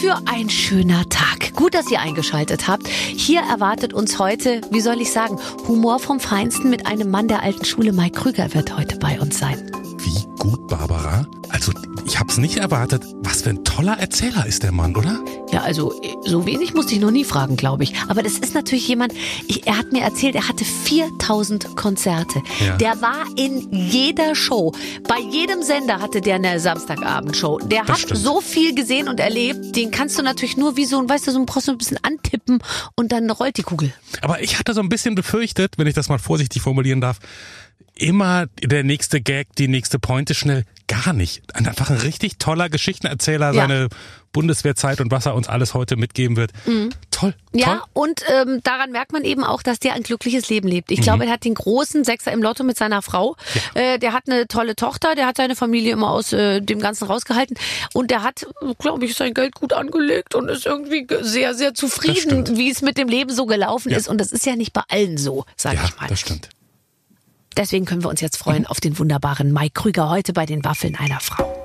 für ein schöner Tag. Gut, dass ihr eingeschaltet habt. Hier erwartet uns heute, wie soll ich sagen, Humor vom Feinsten mit einem Mann der alten Schule. Mike Krüger wird heute bei uns sein. Wie gut, Barbara? Also, ich hab's nicht erwartet. Was für ein toller Erzähler ist der Mann, oder? Ja, also so wenig musste ich noch nie fragen, glaube ich. Aber das ist natürlich jemand, er hat mir erzählt, er hatte 4000 Konzerte. Ja. Der war in jeder Show. Bei jedem Sender hatte der eine Samstagabendshow. Der hat stimmt. so viel gesehen und erlebt, den kannst du natürlich nur wie so ein, weißt du, so ein brauchst du ein bisschen antippen und dann rollt die Kugel. Aber ich hatte so ein bisschen befürchtet, wenn ich das mal vorsichtig formulieren darf, immer der nächste Gag, die nächste Pointe schnell. Gar nicht. Einfach ein richtig toller Geschichtenerzähler, seine Bundeswehrzeit und was er uns alles heute mitgeben wird. Toll. Ja, und daran merkt man eben auch, dass der ein glückliches Leben lebt. Ich glaube, er hat den großen Sechser im Lotto mit seiner Frau. Ja. Der hat eine tolle Tochter, der hat seine Familie immer aus dem Ganzen rausgehalten. Und der hat, glaube ich, sein Geld gut angelegt und ist irgendwie sehr, sehr zufrieden, wie es mit dem Leben so gelaufen ist. Und das ist ja nicht bei allen so, sage ich mal. Ja, das stimmt. Deswegen können wir uns jetzt freuen auf den wunderbaren Mike Krüger heute bei den Waffeln einer Frau.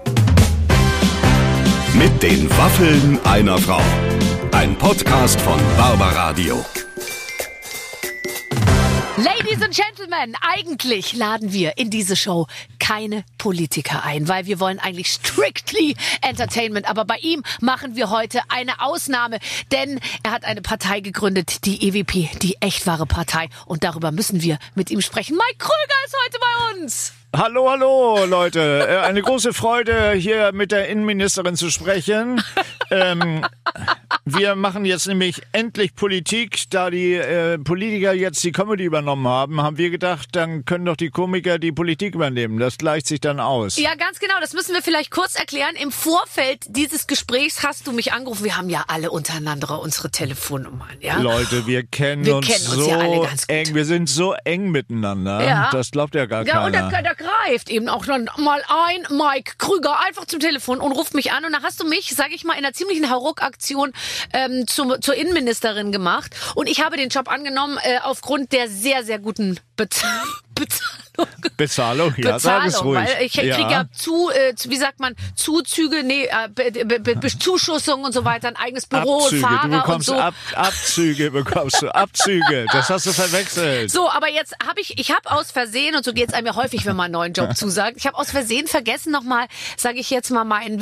Mit den Waffeln einer Frau. Ein Podcast von Barbaradio. Ladies and Gentlemen, eigentlich laden wir in diese Show keine Politiker ein, weil wir wollen eigentlich strictly Entertainment. Aber bei ihm machen wir heute eine Ausnahme, denn er hat eine Partei gegründet, die EWP, die echt wahre Partei. Und darüber müssen wir mit ihm sprechen. Mike Krüger ist heute bei uns. Hallo, hallo, Leute. Eine große Freude, hier mit der Innenministerin zu sprechen. Wir machen jetzt nämlich endlich Politik. Da die Politiker jetzt die Comedy übernommen haben wir gedacht, dann können doch die Komiker die Politik übernehmen. Das gleicht sich dann aus. Ja, ganz genau. Das müssen wir vielleicht kurz erklären. Im Vorfeld dieses Gesprächs hast du mich angerufen. Wir haben ja alle untereinander unsere Telefonnummern. Ja? Leute, wir kennen uns so ja alle ganz gut. eng. Wir sind so eng miteinander. Ja. Das glaubt ja gar Ja, und keiner. da greift eben auch dann mal ein Mike Krüger einfach zum Telefon und ruft mich an. Und dann hast du mich, sage ich mal, in einer ziemlichen Hauruck-Aktion zur Innenministerin gemacht. Und ich habe den Job angenommen aufgrund der sehr, sehr guten Bezahlung, ja, sag es ruhig. Weil ich kriege ja wie sagt man, Zuzüge, Zuschussung und so weiter, ein eigenes Büro, Abzüge. Fahrer Du bekommst und so. Abzüge bekommst du, Abzüge. Das hast du verwechselt. So, aber jetzt habe ich habe aus Versehen, und so geht's einem ja häufig, wenn man einen neuen Job zusagt, ich habe aus Versehen vergessen nochmal, sage ich jetzt mal mein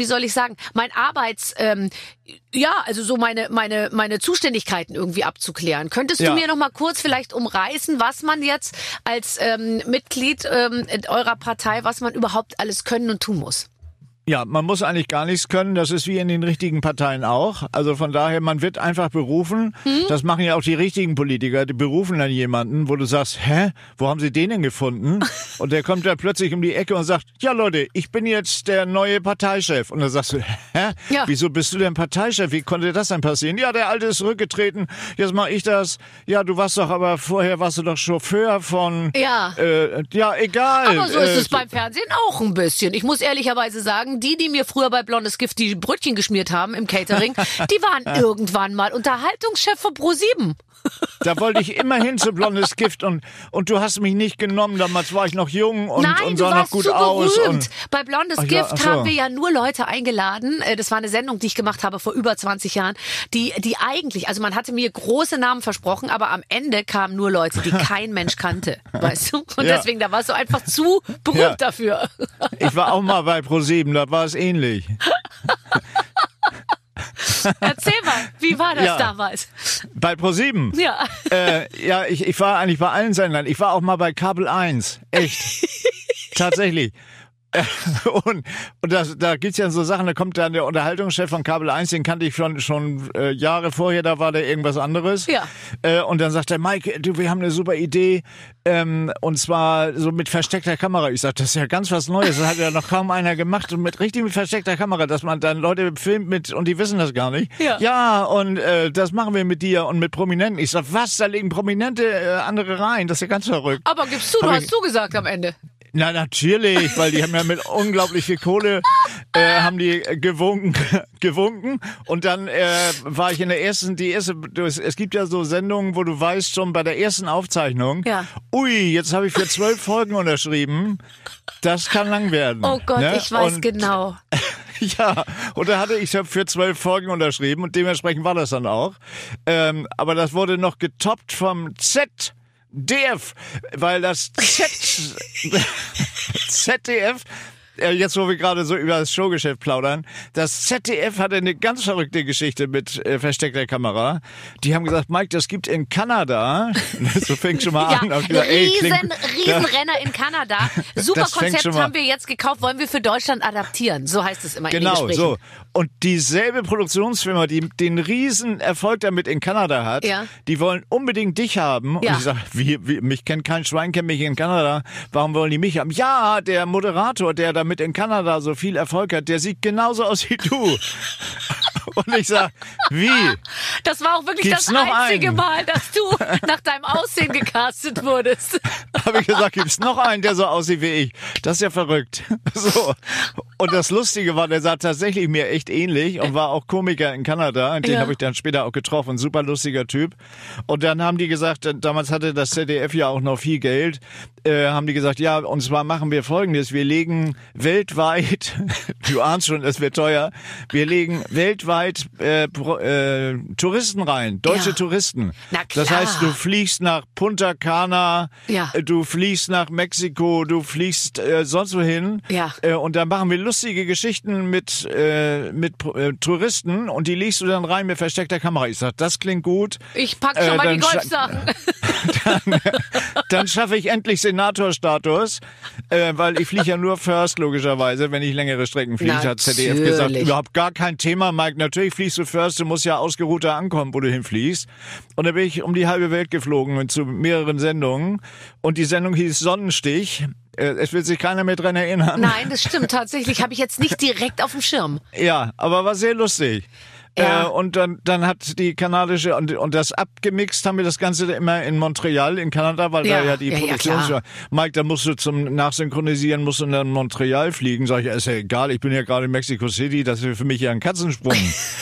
also so meine Zuständigkeiten irgendwie abzuklären. Könntest du mir noch mal kurz vielleicht umreißen, was man jetzt als Mitglied eurer Partei, was man überhaupt alles können und tun muss? Ja, man muss eigentlich gar nichts können. Das ist wie in den richtigen Parteien auch. Also von daher, man wird einfach berufen. Das machen ja auch die richtigen Politiker. Die berufen dann jemanden, wo du sagst, wo haben sie den denn gefunden? Und der kommt da plötzlich um die Ecke und sagt, ja Leute, ich bin jetzt der neue Parteichef. Und dann sagst du, Ja. Wieso bist du denn Parteichef? Wie konnte das denn passieren? Ja, der Alte ist zurückgetreten. Jetzt mache ich das. Ja, vorher warst du doch Chauffeur von... Ja. Ja, egal. Aber so ist es beim Fernsehen auch ein bisschen. Ich muss ehrlicherweise sagen, die mir früher bei Blondes Gift die Brötchen geschmiert haben im Catering, die waren irgendwann mal Unterhaltungschef von Pro7. Da wollte ich immer hin zu Blondes Gift und du hast mich nicht genommen. Damals war ich noch jung und sah noch gut aus. Berühmt. Bei Blondes Gift haben wir ja nur Leute eingeladen. Das war eine Sendung, die ich gemacht habe vor über 20 Jahren, die eigentlich, also man hatte mir große Namen versprochen, aber am Ende kamen nur Leute, die kein Mensch kannte, weißt du? Und deswegen, da warst du einfach zu berühmt dafür. Ich war auch mal bei Pro7, da war es ähnlich. Erzähl mal, wie war das damals? Bei Pro7? Ja. Ich war eigentlich bei allen Sendern. Ich war auch mal bei Kabel 1. Echt. Tatsächlich. Und da gibt's ja so Sachen, da kommt dann der Unterhaltungschef von Kabel 1, den kannte ich schon Jahre vorher, da war der irgendwas anderes. Ja. Und dann sagt er, Mike, wir haben eine super Idee, und zwar so mit versteckter Kamera. Ich sag, das ist ja ganz was Neues, das hat ja noch kaum einer gemacht, und mit versteckter Kamera, dass man dann Leute filmt und die wissen das gar nicht. Ja, und das machen wir mit dir und mit Prominenten. Ich sag, was, da legen Prominente andere rein, das ist ja ganz verrückt. Aber gibst du hast zugesagt am Ende. Na, natürlich, weil die haben ja mit unglaublich viel Kohle, haben die gewunken. Und dann war ich in der ersten, es gibt ja so Sendungen, wo du weißt schon bei der ersten Aufzeichnung, ui, jetzt habe ich für 12 Folgen unterschrieben, das kann lang werden. Oh Gott, ne? ich weiß genau. Ja, und da hatte ich für 12 Folgen unterschrieben und dementsprechend war das dann auch. Aber das wurde noch getoppt vom ZDF, weil das ZDF, jetzt wo wir gerade so über das Showgeschäft plaudern, das ZDF hatte eine ganz verrückte Geschichte mit versteckter Kamera. Die haben gesagt, Mike, das gibt in Kanada, so fängt schon mal an. Gesagt, Riesenrenner in Kanada. Super Konzept haben wir jetzt gekauft, wollen wir für Deutschland adaptieren. So heißt es immer in den Gesprächen. Genau, so. Und dieselbe Produktionsfirma, die den riesen Erfolg damit in Kanada hat, die wollen unbedingt dich haben. Und ich sage, mich kennt kein Schwein, kennt mich in Kanada. Warum wollen die mich haben? Ja, der Moderator, der damit in Kanada so viel Erfolg hat, der sieht genauso aus wie du. Und ich sag, wie? Das war auch wirklich das einzige Mal, dass du nach deinem Aussehen gecastet wurdest. Habe ich gesagt, gibt's noch einen, der so aussieht wie ich? Das ist ja verrückt. So. Und das Lustige war, der sah tatsächlich mir echt ähnlich und war auch Komiker in Kanada. Den habe ich dann später auch getroffen. Super lustiger Typ. Und dann haben die gesagt, damals hatte das ZDF ja auch noch viel Geld, haben die gesagt, ja, und zwar machen wir Folgendes. Wir legen weltweit, du ahnst schon, es wird teuer, wir legen weltweit Touristen rein, deutsche Touristen. Na klar. Das heißt, du fliegst nach Punta Cana, du fliegst nach Mexiko, du fliegst sonst wohin. Ja. Und dann machen wir lustige Geschichten mit Touristen und die legst du dann rein mit versteckter Kamera. Ich sag, das klingt gut. Ich pack schon mal die Golfsachen. Dann schaffe ich endlich Senatorstatus, weil ich fliege ja nur First, logischerweise, wenn ich längere Strecken fliege. Hat ZDF gesagt, überhaupt gar kein Thema, Mike. Natürlich fliegst du First, du musst ja ausgeruhter ankommen, wo du hinfliegst. Und dann bin ich um die halbe Welt geflogen zu mehreren Sendungen. Und die Sendung hieß Sonnenstich. Es wird sich keiner mehr dran erinnern. Nein, das stimmt tatsächlich. Habe ich jetzt nicht direkt auf dem Schirm. Ja, aber war sehr lustig. Ja. Und dann hat die kanadische und das abgemixt haben wir das Ganze immer in Montreal in Kanada, weil da ja die Produktion war. Mike, da musst du zum Nachsynchronisieren, musst du dann in Montreal fliegen. Sag ich, ist ja egal, ich bin ja gerade in Mexico City, das ist für mich ja ein Katzensprung.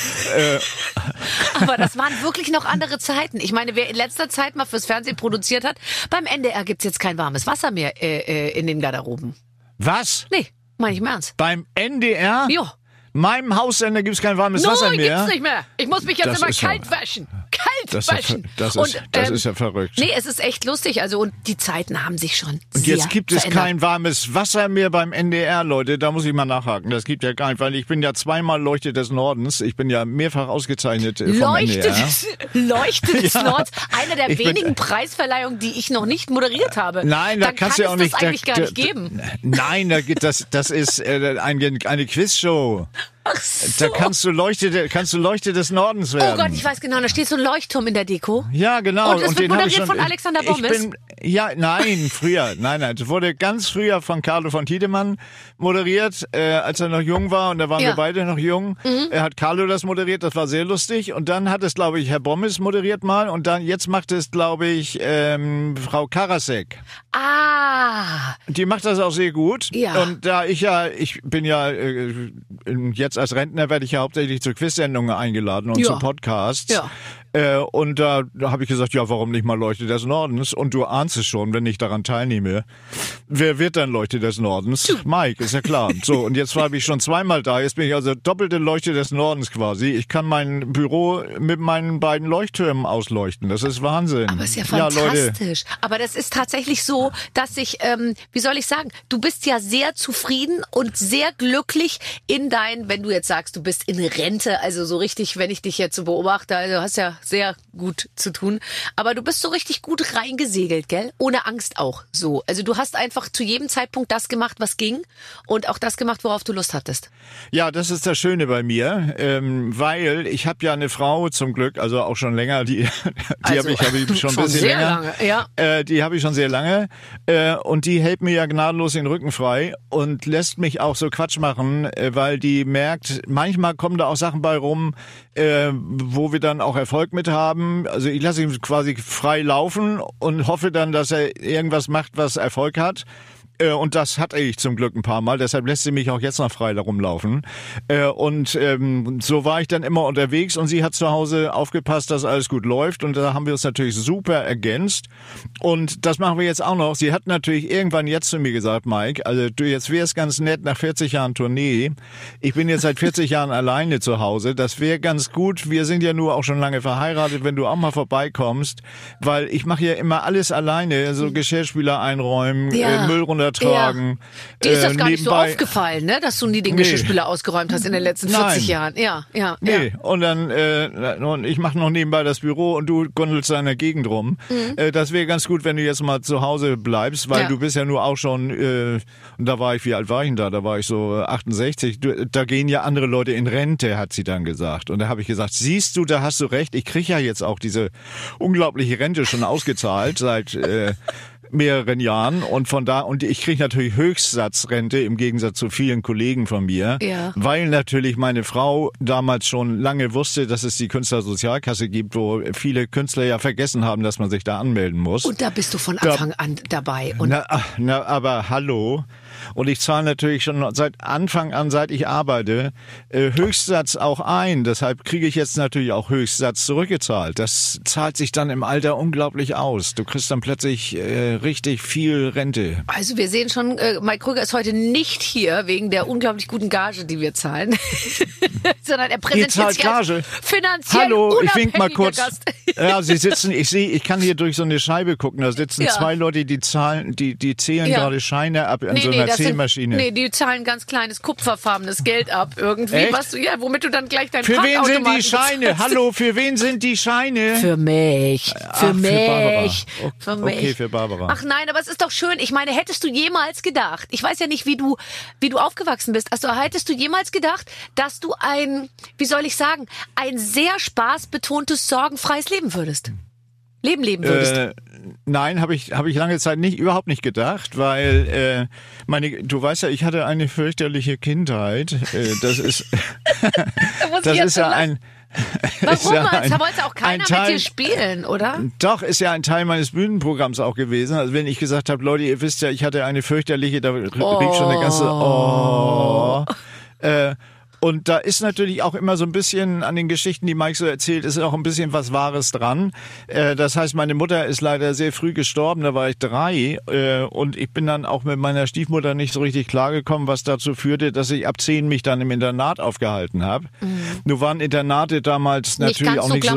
Aber das waren wirklich noch andere Zeiten. Ich meine, wer in letzter Zeit mal fürs Fernsehen produziert hat, beim NDR gibt's jetzt kein warmes Wasser mehr in den Garderoben. Was? Nee, meine ich im Ernst. Beim NDR? Jo. Meinem Haussender gibt's kein warmes Wasser mehr. Gibt's nicht mehr. Ich muss mich jetzt immer kalt waschen. Das ist ja verrückt. Nee, es ist echt lustig. Also, und die Zeiten haben sich schon Und jetzt gibt es kein warmes Wasser mehr beim NDR, Leute. Da muss ich mal nachhaken. Das gibt ja gar nicht, weil ich bin ja zweimal Leuchte des Nordens. Ich bin ja mehrfach ausgezeichnet vom NDR. Leuchte des Nordens. Eine der wenigen Preisverleihungen, die ich noch nicht moderiert habe. Nein, da kannst du ja auch nicht. Das eigentlich gar nicht geben. Nein, das ist eine Quizshow. Ach so. Da kannst du Leuchte des Nordens werden. Oh Gott, ich weiß genau, da steht so ein Leuchtturm in der Deko. Ja, genau. Und es wird moderiert von Alexander Bommes. Nein, es wurde ganz früher von Carlo von Tiedemann moderiert, als er noch jung war, und da waren wir beide noch jung. Er hat Carlo das moderiert, das war sehr lustig, und dann hat es, glaube ich, Herr Bommes moderiert mal, und dann jetzt macht es, glaube ich, Frau Karasek. Ah. Die macht das auch sehr gut. Ja. Und da ich bin ja jetzt als Rentner werde ich ja hauptsächlich zu Quiz-Sendungen eingeladen und zu Podcasts. Ja. Und da habe ich gesagt, ja, warum nicht mal Leuchte des Nordens? Und du ahnst es schon, wenn ich daran teilnehme. Wer wird dann Leuchte des Nordens? Mike, ist ja klar. So, und jetzt war ich schon zweimal da. Jetzt bin ich also doppelte Leuchte des Nordens quasi. Ich kann mein Büro mit meinen beiden Leuchttürmen ausleuchten. Das ist Wahnsinn. Aber ist ja fantastisch. Ja, aber das ist tatsächlich so, dass ich, wie soll ich sagen, du bist ja sehr zufrieden und sehr glücklich wenn du jetzt sagst, du bist in Rente, also so richtig, wenn ich dich jetzt so beobachte, also hast ja sehr gut zu tun. Aber du bist so richtig gut reingesegelt, gell? Ohne Angst auch so. Also du hast einfach zu jedem Zeitpunkt das gemacht, was ging, und auch das gemacht, worauf du Lust hattest. Ja, das ist das Schöne bei mir, weil ich habe ja eine Frau zum Glück, also auch schon länger, die habe ich schon ein bisschen sehr länger. Lange, ja. Die habe ich schon sehr lange, und die hält mir ja gnadenlos den Rücken frei und lässt mich auch so Quatsch machen, weil die merkt, manchmal kommen da auch Sachen bei rum, wo wir dann auch Erfolg mit haben. Also ich lasse ihn quasi frei laufen und hoffe dann, dass er irgendwas macht, was Erfolg hat. Und das hatte ich zum Glück ein paar Mal, deshalb lässt sie mich auch jetzt noch frei da rumlaufen. Und so war ich dann immer unterwegs und sie hat zu Hause aufgepasst, dass alles gut läuft und da haben wir uns natürlich super ergänzt. Und das machen wir jetzt auch noch. Sie hat natürlich irgendwann jetzt zu mir gesagt, Mike, also du, jetzt wär's ganz nett nach 40 Jahren Tournee. Ich bin jetzt seit 40 Jahren alleine zu Hause. Das wäre ganz gut. Wir sind ja nur auch schon lange verheiratet, wenn du auch mal vorbeikommst, weil ich mache ja immer alles alleine, so Geschirrspüler einräumen, Müll runtertragen. Ja. Dir ist das gar nicht so aufgefallen, ne, dass du nie den Geschirrspüler ausgeräumt hast in den letzten 40 Jahren. Ja. Nee, und dann und ich mache noch nebenbei das Büro und du gondelst da in der Gegend rum. Das wäre ganz gut, wenn du jetzt mal zu Hause bleibst, weil du bist ja nur auch schon, und da war ich, wie alt war ich denn da? Da war ich so 68. Da gehen ja andere Leute in Rente, hat sie dann gesagt. Und da habe ich gesagt, siehst du, da hast du recht. Ich kriege ja jetzt auch diese unglaubliche Rente schon ausgezahlt seit mehreren Jahren und ich kriege natürlich Höchstsatzrente im Gegensatz zu vielen Kollegen von mir, weil natürlich meine Frau damals schon lange wusste, dass es die Künstlersozialkasse gibt, wo viele Künstler ja vergessen haben, dass man sich da anmelden muss. Und da bist du von Anfang an dabei. Und aber hallo. Und ich zahle natürlich schon seit Anfang an, seit ich arbeite, Höchstsatz auch ein. Deshalb kriege ich jetzt natürlich auch Höchstsatz zurückgezahlt. Das zahlt sich dann im Alter unglaublich aus. Du kriegst dann plötzlich richtig viel Rente. Also wir sehen schon, Mike Krüger ist heute nicht hier wegen der unglaublich guten Gage, die wir zahlen, sondern er präsentiert sich als finanziell Hallo, ich wink mal kurz. Gast. Ja, sie sitzen, ich kann hier durch so eine Scheibe gucken. Da sitzen zwei Leute, die zahlen, die zählen gerade Scheine ab an so einer Zählmaschine. Die zahlen ganz kleines kupferfarbenes Geld ab irgendwie, womit du dann gleich dein Für wen sind die Scheine? Hallo, für wen sind die Scheine? Für mich. Für mich. Für mich. Okay, für Barbara. Ach nein, aber es ist doch schön. Ich meine, hättest du jemals gedacht, ich weiß ja nicht, wie du aufgewachsen bist, also hättest du jemals gedacht, dass du ein sehr spaßbetontes, sorgenfreies Leben leben würdest? Nein, habe ich lange Zeit überhaupt nicht gedacht, weil du weißt ja, ich hatte eine fürchterliche Kindheit. Das ist ja ein Warum? Da wollte auch keiner mit dir spielen, oder? Doch, ist ja ein Teil meines Bühnenprogramms auch gewesen. Also wenn ich gesagt habe, Leute, ihr wisst ja, ich hatte eine fürchterliche, da rief schon eine ganze Und da ist natürlich auch immer so ein bisschen an den Geschichten, die Mike so erzählt, ist auch ein bisschen was Wahres dran. Das heißt, meine Mutter ist leider sehr früh gestorben, da war ich 3. Und ich bin dann auch mit meiner Stiefmutter nicht so richtig klargekommen, was dazu führte, dass ich ab 10 mich dann im Internat aufgehalten habe. Nur waren Internate damals natürlich auch nicht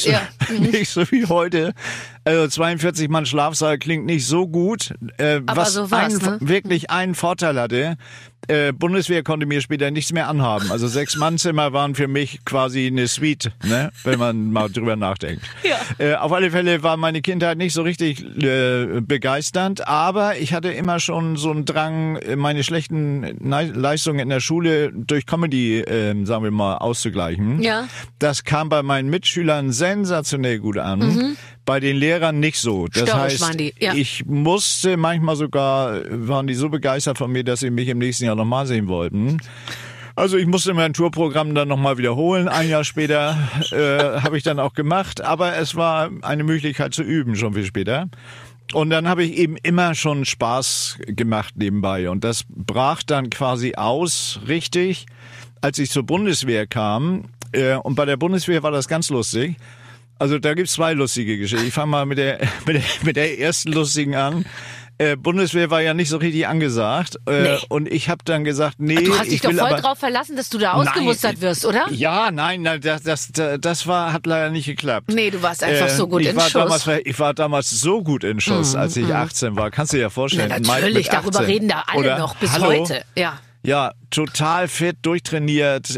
so wie heute. Also 42 Mann Schlafsaal klingt nicht so gut. Was so wirklich einen Vorteil hatte, Bundeswehr konnte mir später nichts mehr anhaben. Also 6-Mann-Zimmer waren für mich quasi eine Suite, ne? Wenn man mal drüber nachdenkt. Ja. Auf alle Fälle war meine Kindheit nicht so richtig begeisternd, aber ich hatte immer schon so einen Drang, meine schlechten Leistungen in der Schule durch Comedy, sagen wir mal, auszugleichen. Ja. Das kam bei meinen Mitschülern sensationell gut an. Bei den Lehrern nicht so. Das heißt, ich musste manchmal sogar, waren die so begeistert von mir, dass sie mich im nächsten Jahr nochmal sehen wollten. Also ich musste mein Tourprogramm dann nochmal wiederholen. Ein Jahr später habe ich dann auch gemacht. Aber es war eine Möglichkeit zu üben, schon viel später. Und dann habe ich eben immer schon Spaß gemacht nebenbei. Und das brach dann quasi aus, richtig, als ich zur Bundeswehr kam. Und bei der Bundeswehr war das ganz lustig. Also da gibt's 2 lustige Geschichten. Ich fange mal mit der ersten lustigen an. Bundeswehr war ja nicht so richtig angesagt. Und ich habe dann gesagt, nee. Du hast dich doch voll drauf verlassen, dass du da ausgemustert wirst, oder? Ja, nein, das hat leider nicht geklappt. Nee, du warst einfach so gut in Schuss. Ich war damals so gut in Schuss, als ich 18 war. Kannst du dir ja vorstellen. Na, natürlich, darüber reden da alle noch bis heute. Ja, total fit, durchtrainiert,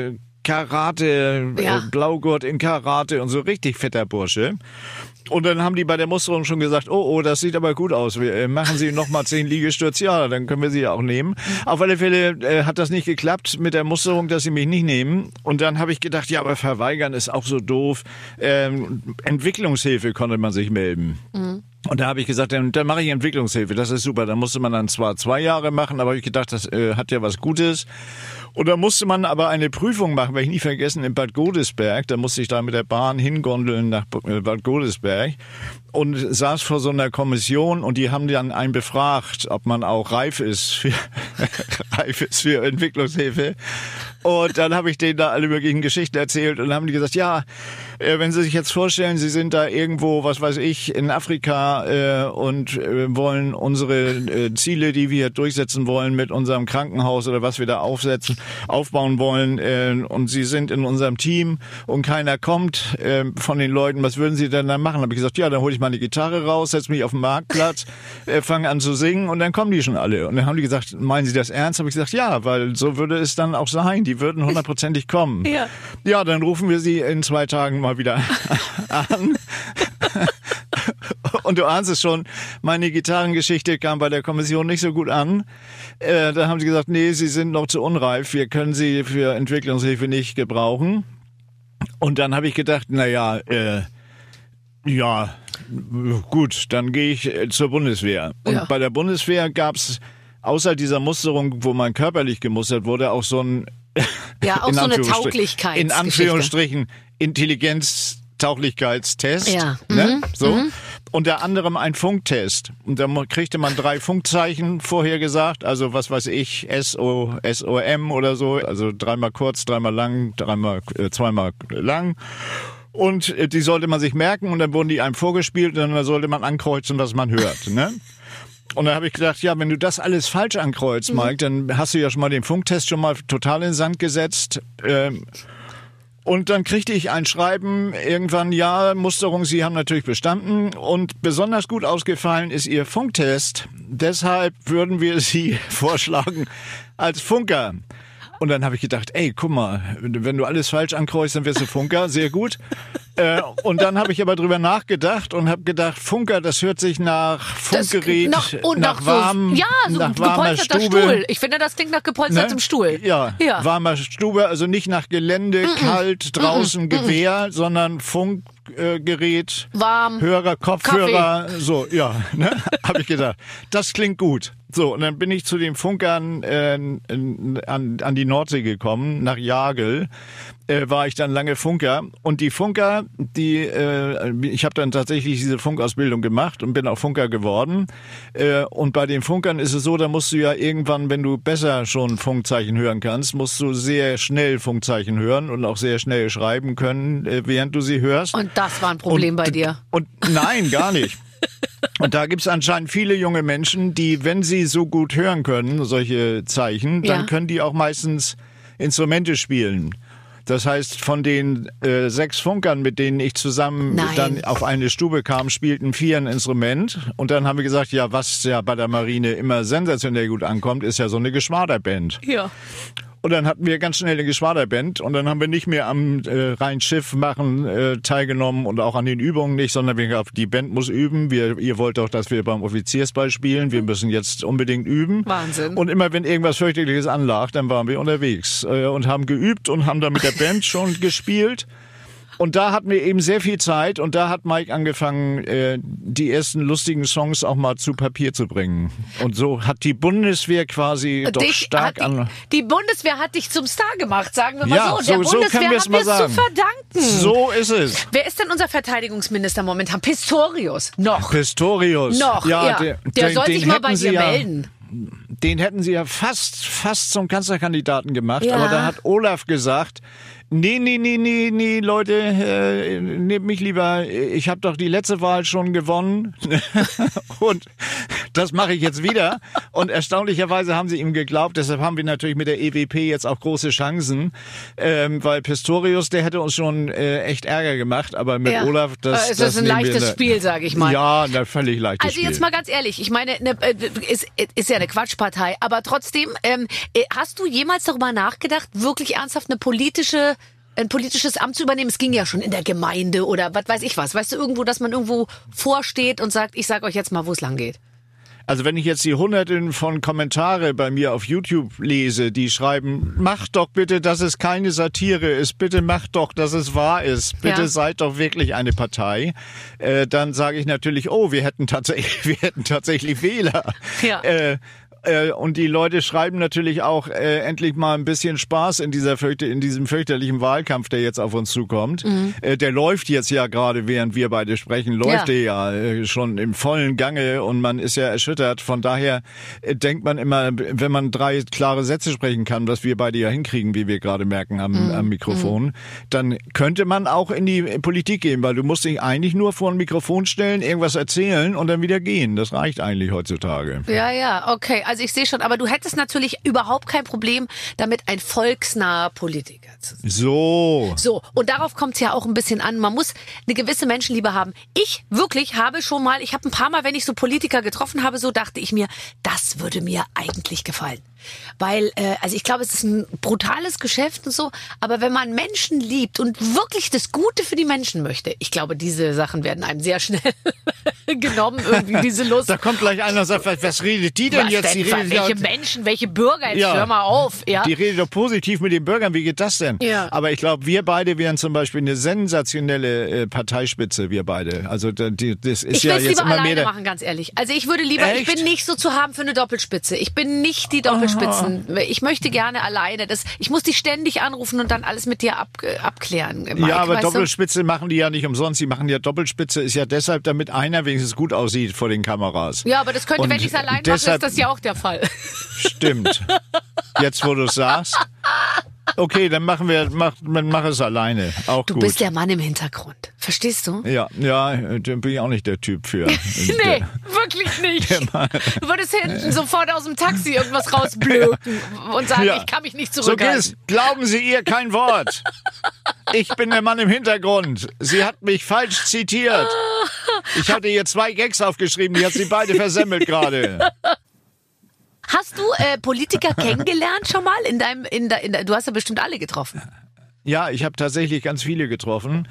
Karate, Blaugurt in Karate und so, richtig fetter Bursche. Und dann haben die bei der Musterung schon gesagt, oh, das sieht aber gut aus. Wir machen Sie noch mal 10 Liegestütze, ja, dann können wir Sie ja auch nehmen. Auf alle Fälle hat das nicht geklappt mit der Musterung, dass sie mich nicht nehmen. Und dann habe ich gedacht, ja, aber verweigern ist auch so doof. Entwicklungshilfe konnte man sich melden. Und da habe ich gesagt, dann mache ich Entwicklungshilfe, das ist super. Da musste man dann zwar 2 Jahre machen, aber habe ich gedacht, das hat ja was Gutes. Und da musste man aber eine Prüfung machen, werde ich nie vergessen, in Bad Godesberg. Da musste ich da mit der Bahn hingondeln nach Bad Godesberg und saß vor so einer Kommission und die haben dann einen befragt, ob man auch reif ist für Entwicklungshilfe. Und dann habe ich denen da alle möglichen Geschichten erzählt und dann haben die gesagt, ja, wenn Sie sich jetzt vorstellen, Sie sind da irgendwo, was weiß ich, in Afrika und wollen unsere Ziele, die wir durchsetzen wollen mit unserem Krankenhaus oder was wir da aufbauen wollen und Sie sind in unserem Team und keiner kommt von den Leuten, was würden Sie denn dann machen? Habe ich gesagt, ja, dann hole ich meine Gitarre raus, setze mich auf den Marktplatz, fange an zu singen und dann kommen die schon alle. Und dann haben die gesagt, meinen Sie das ernst? Habe ich gesagt, ja, weil so würde es dann auch sein. Die würden 100%ig kommen. Ja, dann rufen wir Sie in 2 Tagen mal wieder an. Und du ahnst es schon, meine Gitarrengeschichte kam bei der Kommission nicht so gut an. Da haben sie gesagt, nee, Sie sind noch zu unreif, wir können Sie für Entwicklungshilfe nicht gebrauchen. Und dann habe ich gedacht, naja, ja, gut, dann gehe ich zur Bundeswehr. Und bei der Bundeswehr gab's außer dieser Musterung, wo man körperlich gemustert wurde, auch so ein auch so eine Tauglichkeit. In Anführungsstrichen Intelligenz-Tauglichkeitstest. Ja. Ne? So. Unter anderem ein Funktest. Und da kriegte man 3 Funkzeichen vorher gesagt. Also was weiß ich, SOM oder so. Also 3-mal kurz, 3-mal lang, 2-mal lang. Und die sollte man sich merken und dann wurden die einem vorgespielt und dann sollte man ankreuzen, was man hört. Ne? Und dann habe ich gedacht, ja, wenn du das alles falsch ankreuzt, Mike, dann hast du ja schon mal den Funktest schon mal total in den Sand gesetzt. Und dann kriegte ich ein Schreiben irgendwann, ja, Musterung, Sie haben natürlich bestanden und besonders gut ausgefallen ist Ihr Funktest. Deshalb würden wir Sie vorschlagen als Funker. Und dann habe ich gedacht, ey, guck mal, wenn du alles falsch ankreuzt, dann wirst du Funker, sehr gut. Und dann habe ich aber drüber nachgedacht und habe gedacht, Funker, das hört sich nach Funkgerät, nach warmer gepolsterter Stube. Stuhl. Ich finde, das klingt nach gepolstertem Stuhl. Ja, warmer Stube, also nicht nach Gelände, kalt, draußen, Gewehr, sondern Funkgerät, warm, Hörer, Kopfhörer, Kaffee. So, ja, ne? Habe ich gedacht, das klingt gut. So, und dann bin ich zu den Funkern an die Nordsee gekommen, nach Jagel. War ich dann lange Funker. Und die Funker, ich habe dann tatsächlich diese Funkausbildung gemacht und bin auch Funker geworden. Und bei den Funkern ist es so, da musst du ja irgendwann, wenn du besser schon Funkzeichen hören kannst, musst du sehr schnell Funkzeichen hören und auch sehr schnell schreiben können, während du sie hörst. Und das war ein Problem bei dir? Und nein, gar nicht. Und da gibt's anscheinend viele junge Menschen, die, wenn sie so gut hören können, solche Zeichen, dann können die auch meistens Instrumente spielen. Das heißt, von den 6 Funkern, mit denen ich zusammen dann auf eine Stube kam, spielten 4 ein Instrument. Und dann haben wir gesagt, ja, was ja bei der Marine immer sensationell gut ankommt, ist ja so eine Geschwaderband. Ja. Und dann hatten wir ganz schnell eine Geschwaderband und dann haben wir nicht mehr am Rheinschiff machen teilgenommen und auch an den Übungen nicht, sondern wir haben gesagt, die Band muss üben. Ihr wollt doch, dass wir beim Offiziersball spielen. Wir müssen jetzt unbedingt üben. Wahnsinn. Und immer wenn irgendwas fürchterliches anlag, dann waren wir unterwegs und haben geübt und haben dann mit der Band schon gespielt. Und da hatten wir eben sehr viel Zeit und da hat Mike angefangen, die ersten lustigen Songs auch mal zu Papier zu bringen. Und so hat die Bundeswehr quasi Die Bundeswehr hat dich zum Star gemacht, sagen wir mal ja, so. Der Bundeswehr haben wir es zu verdanken. So ist es. Wer ist denn unser Verteidigungsminister momentan? Pistorius. Noch. Pistorius. Noch, ja. Der soll sich mal bei dir melden. Den hätten sie ja fast zum Kanzlerkandidaten gemacht, aber da hat Olaf gesagt, nee, Leute, nehmt mich lieber, ich habe doch die letzte Wahl schon gewonnen und das mache ich jetzt wieder. Und erstaunlicherweise haben sie ihm geglaubt, deshalb haben wir natürlich mit der EWP jetzt auch große Chancen, weil Pistorius, der hätte uns schon echt Ärger gemacht, aber mit Olaf, das ist ein leichtes Spiel, sage ich mal. Ja, ein völlig leichtes Spiel. Also jetzt mal ganz ehrlich, ich meine, ist ja eine Quatschpartei, aber trotzdem, hast du jemals darüber nachgedacht, wirklich ernsthaft ein politisches Amt zu übernehmen? Es ging ja schon in der Gemeinde oder was weiß ich was. Weißt du, irgendwo, dass man irgendwo vorsteht und sagt, ich sag euch jetzt mal, wo es lang geht. Also wenn ich jetzt die Hunderten von Kommentare bei mir auf YouTube lese, die schreiben, macht doch bitte, dass es keine Satire ist, bitte macht doch, dass es wahr ist, bitte seid doch wirklich eine Partei, dann sage ich natürlich, wir hätten tatsächlich Wähler. Ja. Und die Leute schreiben natürlich auch endlich mal ein bisschen Spaß in diesem fürchterlichen Wahlkampf, der jetzt auf uns zukommt. Der läuft jetzt ja gerade, während wir beide sprechen, läuft der ja schon im vollen Gange und man ist ja erschüttert. Von daher denkt man immer, wenn man 3 klare Sätze sprechen kann, was wir beide ja hinkriegen, wie wir gerade merken am Mikrofon, dann könnte man auch in die Politik gehen, weil du musst dich eigentlich nur vor ein Mikrofon stellen, irgendwas erzählen und dann wieder gehen. Das reicht eigentlich heutzutage. Ja, okay. Also ich sehe schon, aber du hättest natürlich überhaupt kein Problem damit, ein volksnaher Politiker zu sein. So, und darauf kommt es ja auch ein bisschen an. Man muss eine gewisse Menschenliebe haben. Ich habe ein paar Mal, wenn ich so Politiker getroffen habe, so dachte ich mir, das würde mir eigentlich gefallen. Weil, also ich glaube, es ist ein brutales Geschäft und so, aber wenn man Menschen liebt und wirklich das Gute für die Menschen möchte, ich glaube, diese Sachen werden einem sehr schnell genommen, irgendwie diese Lust. Da kommt gleich einer und sagt, was redet die denn jetzt? Welche Menschen, welche Bürger? Jetzt hör mal auf. Ja? Die redet doch positiv mit den Bürgern, wie geht das denn? Ja. Aber ich glaube, wir beide wären zum Beispiel eine sensationelle Parteispitze, wir beide. Also das ist ich ja jetzt lieber immer alleine mehr... machen, ganz ehrlich. Also ich würde lieber, ich bin nicht so zu haben für eine Doppelspitze. Ich bin nicht die Doppelspitzen. Ich möchte gerne alleine. Ich muss dich ständig anrufen und dann alles mit dir abklären. Mike, ja, aber Doppelspitze machen die ja nicht umsonst. Die machen ja Doppelspitze, ist ja deshalb, damit einer wenigstens gut aussieht vor den Kameras. Ja, aber das könnte, wenn ich es allein mache, ist das ja auch der Fall. Stimmt. Jetzt, wo du es sagst. Okay, dann mach es alleine. Auch du gut. bist der Mann im Hintergrund. Verstehst du? Ja, da bin ich auch nicht der Typ für. Nee, wirklich nicht. Du würdest hinten sofort aus dem Taxi irgendwas rausblöken und sagen, ich kann mich nicht zurückhalten. So geht's. Glauben Sie ihr kein Wort. Ich bin der Mann im Hintergrund. Sie hat mich falsch zitiert. Ich hatte ihr 2 Gags aufgeschrieben, die hat sie beide versemmelt gerade. Hast du Politiker kennengelernt schon mal du hast ja bestimmt alle getroffen. Ja, ich habe tatsächlich ganz viele getroffen.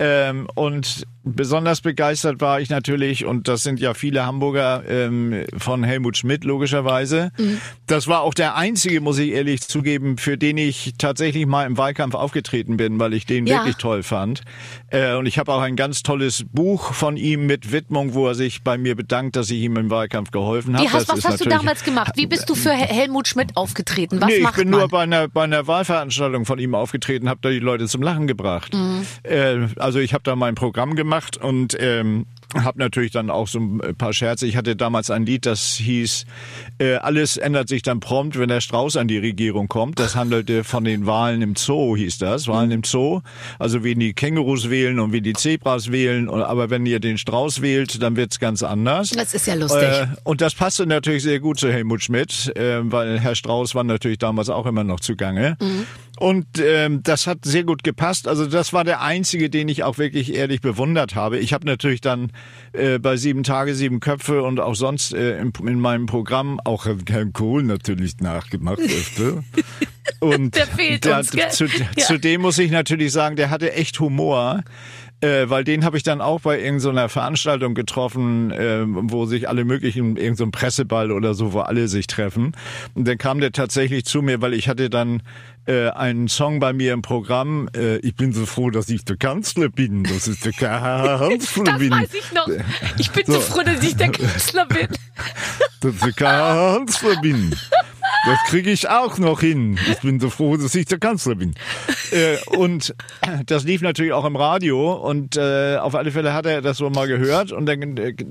Und besonders begeistert war ich natürlich, und das sind ja viele Hamburger, von Helmut Schmidt logischerweise. Das war auch der einzige, muss ich ehrlich zugeben, für den ich tatsächlich mal im Wahlkampf aufgetreten bin, weil ich den wirklich toll fand. Und ich habe auch ein ganz tolles Buch von ihm mit Widmung, wo er sich bei mir bedankt, dass ich ihm im Wahlkampf geholfen habe. Was hast du damals gemacht? Wie bist du für Helmut Schmidt aufgetreten? Was ich macht bin man? nur bei einer Wahlveranstaltung von ihm aufgetreten, habe da die Leute zum Lachen gebracht. Also ich habe da mein Programm gemacht und habe natürlich dann auch so ein paar Scherze. Ich hatte damals ein Lied, das hieß alles ändert sich dann prompt, wenn der Strauß an die Regierung kommt. Das handelte von den Wahlen im Zoo, hieß das. Wahlen im Zoo. Also wie die Kängurus wählen und wie die Zebras wählen. Aber wenn ihr den Strauß wählt, dann wird's ganz anders. Das ist ja lustig. Und das passte natürlich sehr gut zu Helmut Schmidt, weil Herr Strauß war natürlich damals auch immer noch zugange. Und das hat sehr gut gepasst. Also das war der einzige, den ich auch wirklich ehrlich bewundert habe. Ich habe natürlich dann bei 7 Tage, 7 Köpfe und auch sonst in meinem Programm auch Herrn Kohl natürlich nachgemacht. Und der fehlt uns, gell? Zudem muss ich natürlich sagen, der hatte echt Humor. Weil den habe ich dann auch bei irgendeiner Veranstaltung getroffen, wo sich alle möglichen, irgendein Presseball oder so, wo alle sich treffen. Und dann kam der tatsächlich zu mir, weil ich hatte dann einen Song bei mir im Programm. Ich bin so froh, dass ich der Kanzler bin. Das ist der Kanzler bin. Das weiß ich noch. Ich bin so froh, dass ich der Kanzler bin. Dass ich der Kanzler bin. Das kriege ich auch noch hin. Ich bin so froh, dass ich der Kanzler bin. Und das lief natürlich auch im Radio und auf alle Fälle hat er das so mal gehört und dann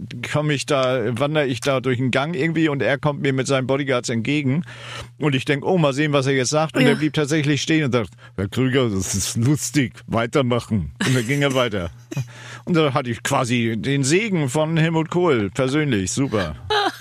wandere ich da durch den Gang irgendwie und er kommt mir mit seinen Bodyguards entgegen und ich denke, mal sehen, was er jetzt sagt und er blieb tatsächlich stehen und sagt, Herr Krüger, das ist lustig, weitermachen. Und dann ging er weiter. Und da hatte ich quasi den Segen von Helmut Kohl persönlich, super.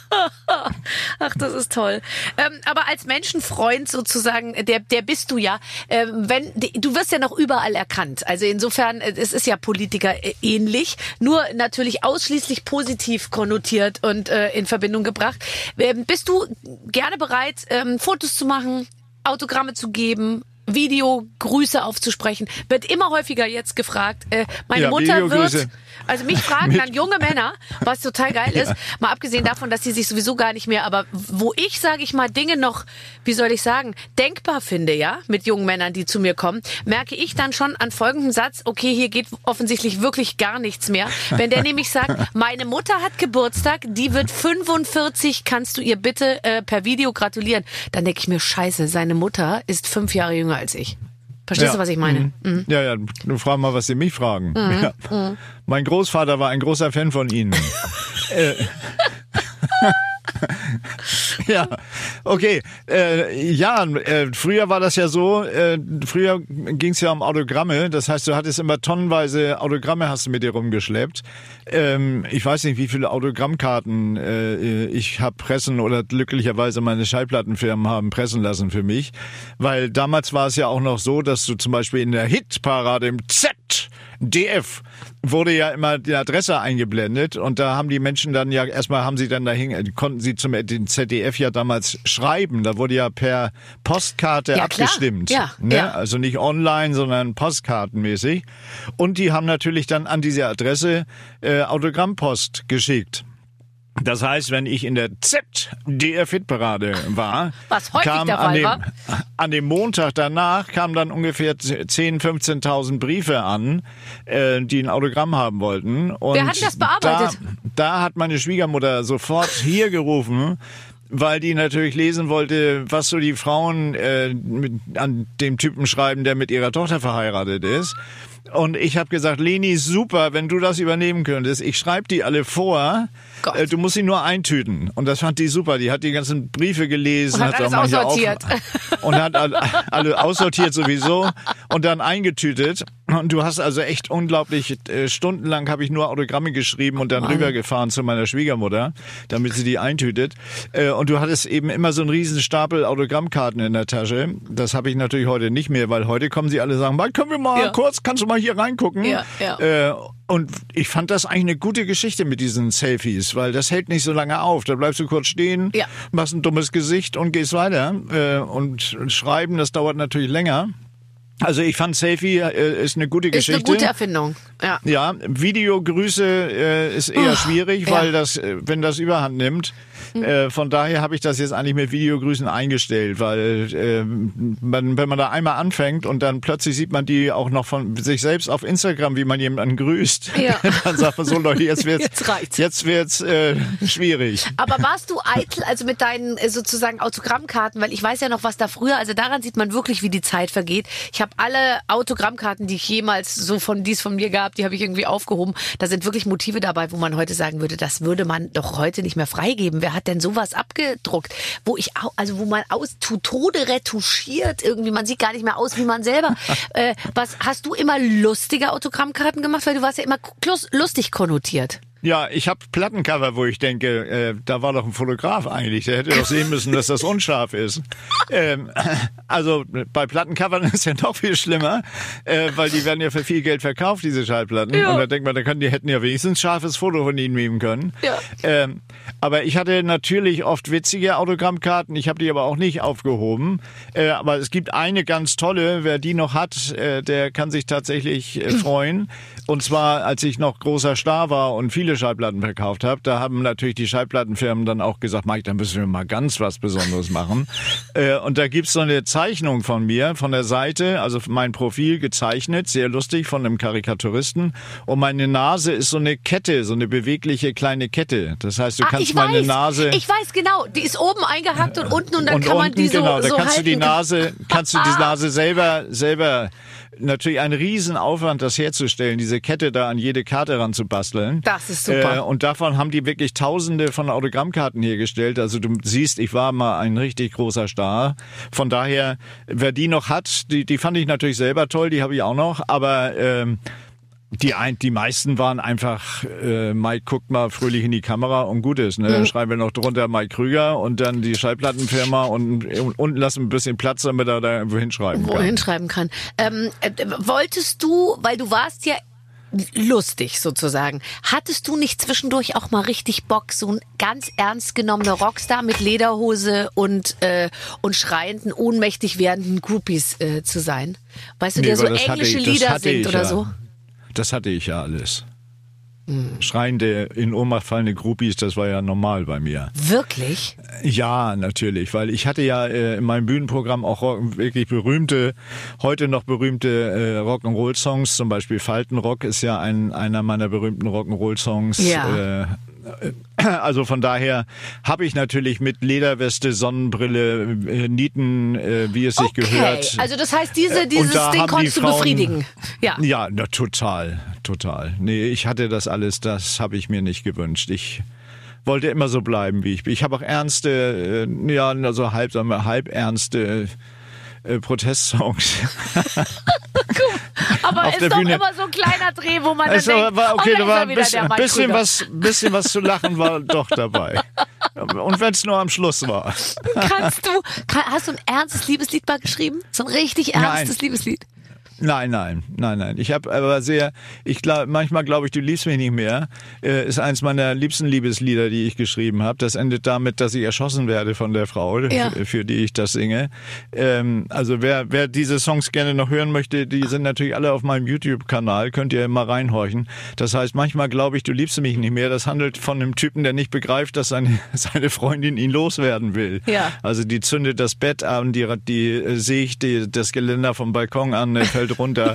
Ach, das ist toll. Aber als Menschenfreund sozusagen, der bist du ja. Du wirst ja noch überall erkannt. Also insofern, es ist ja Politiker ähnlich, nur natürlich ausschließlich positiv konnotiert und in Verbindung gebracht. Bist du gerne bereit, Fotos zu machen, Autogramme zu geben? Videogrüße aufzusprechen. Wird immer häufiger jetzt gefragt. Meine Mutter Videogrüße. also mich fragen dann junge Männer, was total geil ist, mal abgesehen davon, dass sie sich sowieso gar nicht mehr, aber wo ich, sage ich mal, Dinge noch, wie soll ich sagen, denkbar finde, ja, mit jungen Männern, die zu mir kommen, merke ich dann schon an folgendem Satz, okay, hier geht offensichtlich wirklich gar nichts mehr. Wenn der nämlich sagt, meine Mutter hat Geburtstag, die wird 45, kannst du ihr bitte per Video gratulieren? Dann denke ich mir, scheiße, seine Mutter ist 5 Jahre jünger als ich. Verstehst du, was ich meine? Mhm. Ja, du frag mal, was sie mich fragen. Ja. Mein Großvater war ein großer Fan von Ihnen. Ja, okay. Früher war das ja so, früher ging es ja um Autogramme, das heißt, du hattest immer tonnenweise Autogramme hast du mit dir rumgeschleppt. Ich weiß nicht, wie viele Autogrammkarten ich habe pressen oder glücklicherweise meine Schallplattenfirmen haben pressen lassen für mich, weil damals war es ja auch noch so, dass du zum Beispiel in der Hitparade im ZDF wurde ja immer die Adresse eingeblendet und da haben die Menschen dann ja, erstmal konnten sie zum ZDF ja damals schreiben, da wurde ja per Postkarte abgestimmt. Ja, ne? Ja. Also nicht online, sondern postkartenmäßig. Und die haben natürlich dann an diese Adresse Autogrammpost geschickt. Das heißt, wenn ich in der ZDF-Hitparade war, was häufig der Fall war, an dem Montag danach kamen dann ungefähr 10.000, 15.000 Briefe an, die ein Autogramm haben wollten. Und wer hat das bearbeitet? Da hat meine Schwiegermutter sofort hier gerufen, weil die natürlich lesen wollte, was so die Frauen an dem Typen schreiben, der mit ihrer Tochter verheiratet ist. Und ich habe gesagt, Leni, super, wenn du das übernehmen könntest. Ich schreibe die alle vor. Du musst sie nur eintüten. Und das fand die super. Die hat die ganzen Briefe gelesen. Und hat alles aussortiert. Und hat alle aussortiert sowieso. Und dann eingetütet. Und du hast also echt unglaublich, stundenlang habe ich nur Autogramme geschrieben und dann rübergefahren zu meiner Schwiegermutter, damit sie die eintütet. Und du hattest eben immer so einen riesen Stapel Autogrammkarten in der Tasche. Das habe ich natürlich heute nicht mehr, weil heute kommen sie alle sagen, können wir mal kurz, kannst du mal hier reingucken? Ja. Und ich fand das eigentlich eine gute Geschichte mit diesen Selfies, weil das hält nicht so lange auf. Da bleibst du kurz stehen, machst ein dummes Gesicht und gehst weiter. Und schreiben, das dauert natürlich länger. Also ich fand Selfie ist eine gute Geschichte. Ist eine gute Erfindung, ja. Ja, Videogrüße ist eher schwierig, weil wenn das Überhand nimmt. Von daher habe ich das jetzt eigentlich mit Videogrüßen eingestellt, weil wenn man da einmal anfängt und dann plötzlich sieht man die auch noch von sich selbst auf Instagram, wie man jemanden grüßt, dann sagt man so, Leute, jetzt wird's schwierig. Aber warst du eitel, also mit deinen sozusagen Autogrammkarten, weil ich weiß ja noch, was da früher, also daran sieht man wirklich, wie die Zeit vergeht. Ich habe alle Autogrammkarten, die ich jemals die es von mir gab, die habe ich irgendwie aufgehoben. Da sind wirklich Motive dabei, wo man heute sagen würde, das würde man doch heute nicht mehr freigeben. Wer hat denn sowas abgedruckt? Wo man zu Tode retuschiert irgendwie, man sieht gar nicht mehr aus wie man selber. Was hast du immer lustige Autogrammkarten gemacht? Weil du warst ja immer lustig konnotiert. Ja, ich habe Plattencover, wo ich denke, da war doch ein Fotograf eigentlich, der hätte doch sehen müssen, dass das unscharf ist. Also bei Plattencovern ist ja noch viel schlimmer, weil die werden ja für viel Geld verkauft, diese Schallplatten. Ja. Und da denkt man, die hätten ja wenigstens ein scharfes Foto von ihnen nehmen können. Ja. Aber ich hatte natürlich oft witzige Autogrammkarten, ich habe die aber auch nicht aufgehoben. Aber es gibt eine ganz tolle, wer die noch hat, der kann sich tatsächlich freuen. Und zwar, als ich noch großer Star war und viele Schallplatten verkauft habe, da haben natürlich die Schallplattenfirmen dann auch gesagt, Mike, da müssen wir mal ganz was Besonderes machen. Und da gibt's so eine Zeichnung von mir, von der Seite, also mein Profil gezeichnet, sehr lustig, von einem Karikaturisten. Und meine Nase ist so eine Kette, so eine bewegliche kleine Kette. Das heißt, du kannst meine Nase... Ich weiß genau, die ist oben eingehackt und unten und dann kann man die so halten. Genau, da kannst du die Nase selber natürlich ein Riesenaufwand, das herzustellen, diese Kette da an jede Karte ranzubasteln. Das ist super. Und davon haben die wirklich Tausende von Autogrammkarten hergestellt. Also du siehst, ich war mal ein richtig großer Star. Von daher, wer die noch hat, die fand ich natürlich selber toll, die habe ich auch noch. Aber die meisten waren einfach, Mike guckt mal fröhlich in die Kamera und gut ist. Ne? Dann schreiben wir noch drunter Mike Krüger und dann die Schallplattenfirma und lassen ein bisschen Platz, damit er da irgendwo hinschreiben kann. Wohin schreiben kann. Wolltest du, weil du warst ja lustig sozusagen. Hattest du nicht zwischendurch auch mal richtig Bock, so ein ganz ernst genommener Rockstar mit Lederhose und schreienden, ohnmächtig werdenden Groupies zu sein? Weißt du, der so englische Lieder singt oder so? Das hatte ich ja alles. Schreiende, in Ohnmacht fallende Groupies, das war ja normal bei mir. Wirklich? Ja, natürlich, weil ich hatte ja in meinem Bühnenprogramm auch wirklich heute noch berühmte Rock'n'Roll-Songs, zum Beispiel Faltenrock ist ja einer meiner berühmten Rock'n'Roll-Songs. Ja. Also von daher habe ich natürlich mit Lederweste, Sonnenbrille, Nieten, wie es sich gehört. Also das heißt, dieses Ding konntest du befriedigen. Ja, total. Nee, ich hatte das alles, das habe ich mir nicht gewünscht. Ich wollte immer so bleiben, wie ich bin. Ich habe auch ernste, halb ernste Protestsongs. Aber es ist doch Bühne. Immer so ein kleiner Dreh, wo man dann denkt, da war ein bisschen was zu lachen war doch dabei. Und wenn es nur am Schluss war. Hast du ein ernstes Liebeslied mal geschrieben? So ein richtig ernstes Liebeslied? Nein. Ich habe aber manchmal glaube ich, du liebst mich nicht mehr, ist eins meiner liebsten Liebeslieder, die ich geschrieben habe. Das endet damit, dass ich erschossen werde von der Frau, für die ich das singe. Also wer diese Songs gerne noch hören möchte, die sind natürlich alle auf meinem YouTube-Kanal, könnt ihr mal reinhorchen. Das heißt, manchmal glaube ich, du liebst mich nicht mehr. Das handelt von einem Typen, der nicht begreift, dass seine Freundin ihn loswerden will. Ja. Also die zündet das Bett an, die sägt das Geländer vom Balkon an, fällt runter.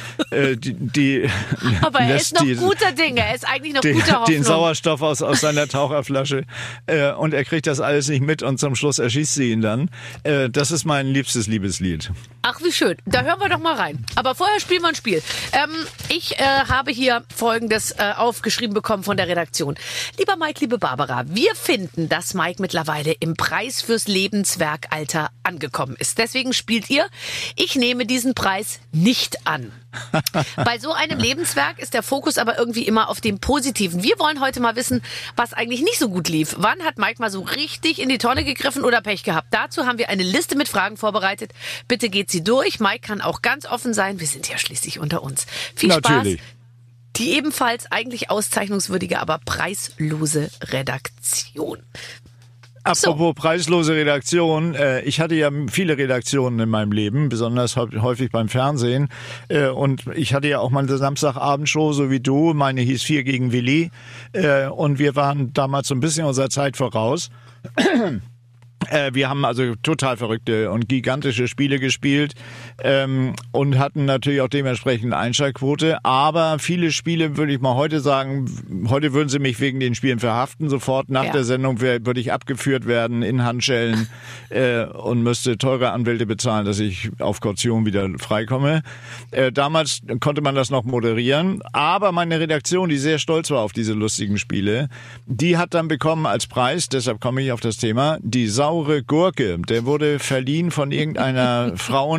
Aber er ist noch guter Dinge. Er ist eigentlich noch guter Hoffnung. Den Sauerstoff aus seiner Taucherflasche und er kriegt das alles nicht mit und zum Schluss erschießt sie ihn dann. Das ist mein liebstes Liebeslied. Ach, wie schön. Da hören wir doch mal rein. Aber vorher spielen wir ein Spiel. Ich habe hier Folgendes aufgeschrieben bekommen von der Redaktion. Lieber Mike, liebe Barbara, wir finden, dass Mike mittlerweile im Preis fürs Lebenswerkalter angekommen ist. Deswegen spielt ihr. Ich nehme diesen Preis nicht an. Bei so einem Lebenswerk ist der Fokus aber irgendwie immer auf dem Positiven. Wir wollen heute mal wissen, was eigentlich nicht so gut lief. Wann hat Mike mal so richtig in die Tonne gegriffen oder Pech gehabt? Dazu haben wir eine Liste mit Fragen vorbereitet. Bitte geht sie durch. Mike kann auch ganz offen sein. Wir sind ja schließlich unter uns. Viel Natürlich. Spaß. Die ebenfalls eigentlich auszeichnungswürdige, aber preislose Redaktion. Apropos preislose Redaktion, ich hatte ja viele Redaktionen in meinem Leben, besonders häufig beim Fernsehen. Und ich hatte ja auch mal eine Samstagabendshow, so wie du. Meine hieß 4 gegen Willi. Und wir waren damals so ein bisschen unserer Zeit voraus. Wir haben also total verrückte und gigantische Spiele gespielt und hatten natürlich auch dementsprechend Einschaltquote. Aber viele Spiele, würde ich mal heute sagen, heute würden sie mich wegen den Spielen verhaften. Sofort nach der Sendung würde ich abgeführt werden in Handschellen und müsste teure Anwälte bezahlen, dass ich auf Kaution wieder freikomme. Damals konnte man das noch moderieren. Aber meine Redaktion, die sehr stolz war auf diese lustigen Spiele, die hat dann bekommen als Preis, deshalb komme ich auf das Thema, die saure Gurke. Der wurde verliehen von irgendeiner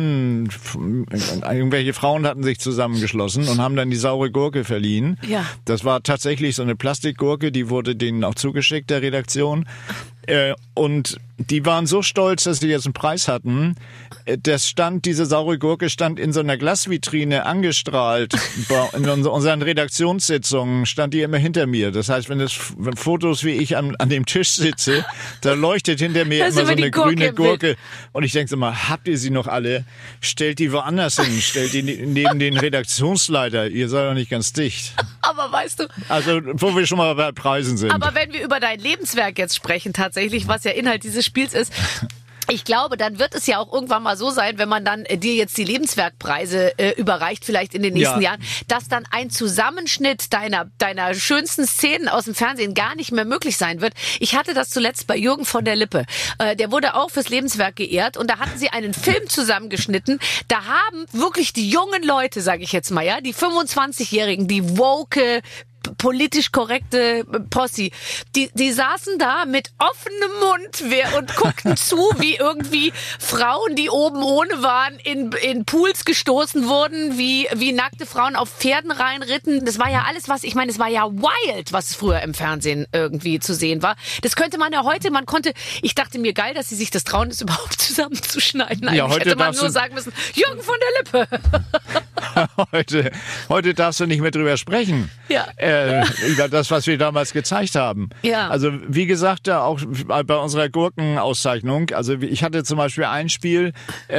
irgendwelche Frauen hatten sich zusammengeschlossen und haben dann die saure Gurke verliehen. Ja. Das war tatsächlich so eine Plastikgurke, die wurde denen auch zugeschickt, der Redaktion. Und die waren so stolz, dass sie jetzt einen Preis hatten. Diese saure Gurke stand in so einer Glasvitrine angestrahlt. In unseren Redaktionssitzungen stand die immer hinter mir. Das heißt, wenn Fotos wie ich an dem Tisch sitze, da leuchtet hinter mir immer so eine grüne Gurke. Und ich denke so mal, habt ihr sie noch alle? Stellt die woanders hin. Stellt die neben den Redaktionsleiter. Ihr seid doch nicht ganz dicht. Aber weißt du... Also, wo wir schon mal bei Preisen sind. Aber wenn wir über dein Lebenswerk jetzt sprechen, tatsächlich, was ja Inhalt dieses Spiels ist... Ich glaube, dann wird es ja auch irgendwann mal so sein, wenn man dann dir jetzt die Lebenswerkpreise überreicht, vielleicht in den nächsten Jahren, dass dann ein Zusammenschnitt deiner schönsten Szenen aus dem Fernsehen gar nicht mehr möglich sein wird. Ich hatte das zuletzt bei Jürgen von der Lippe. Der wurde auch fürs Lebenswerk geehrt und da hatten sie einen Film zusammengeschnitten. Da haben wirklich die jungen Leute, sage ich jetzt mal, ja, die 25-Jährigen, die woke, politisch korrekte Posse. Die saßen da mit offenem Mund und guckten zu, wie irgendwie Frauen, die oben ohne waren, in Pools gestoßen wurden, wie nackte Frauen auf Pferden reinritten. Das war ja alles, es war ja wild, was früher im Fernsehen irgendwie zu sehen war. Das könnte man ja heute, ich dachte mir, geil, dass sie sich das trauen, das überhaupt zusammenzuschneiden. Eigentlich hätte man nur sagen müssen, Jürgen von der Lippe. Heute darfst du nicht mehr drüber sprechen. Ja. Über das, was wir damals gezeigt haben. Ja. Also wie gesagt, da auch bei unserer Gurkenauszeichnung, also ich hatte zum Beispiel ein Spiel,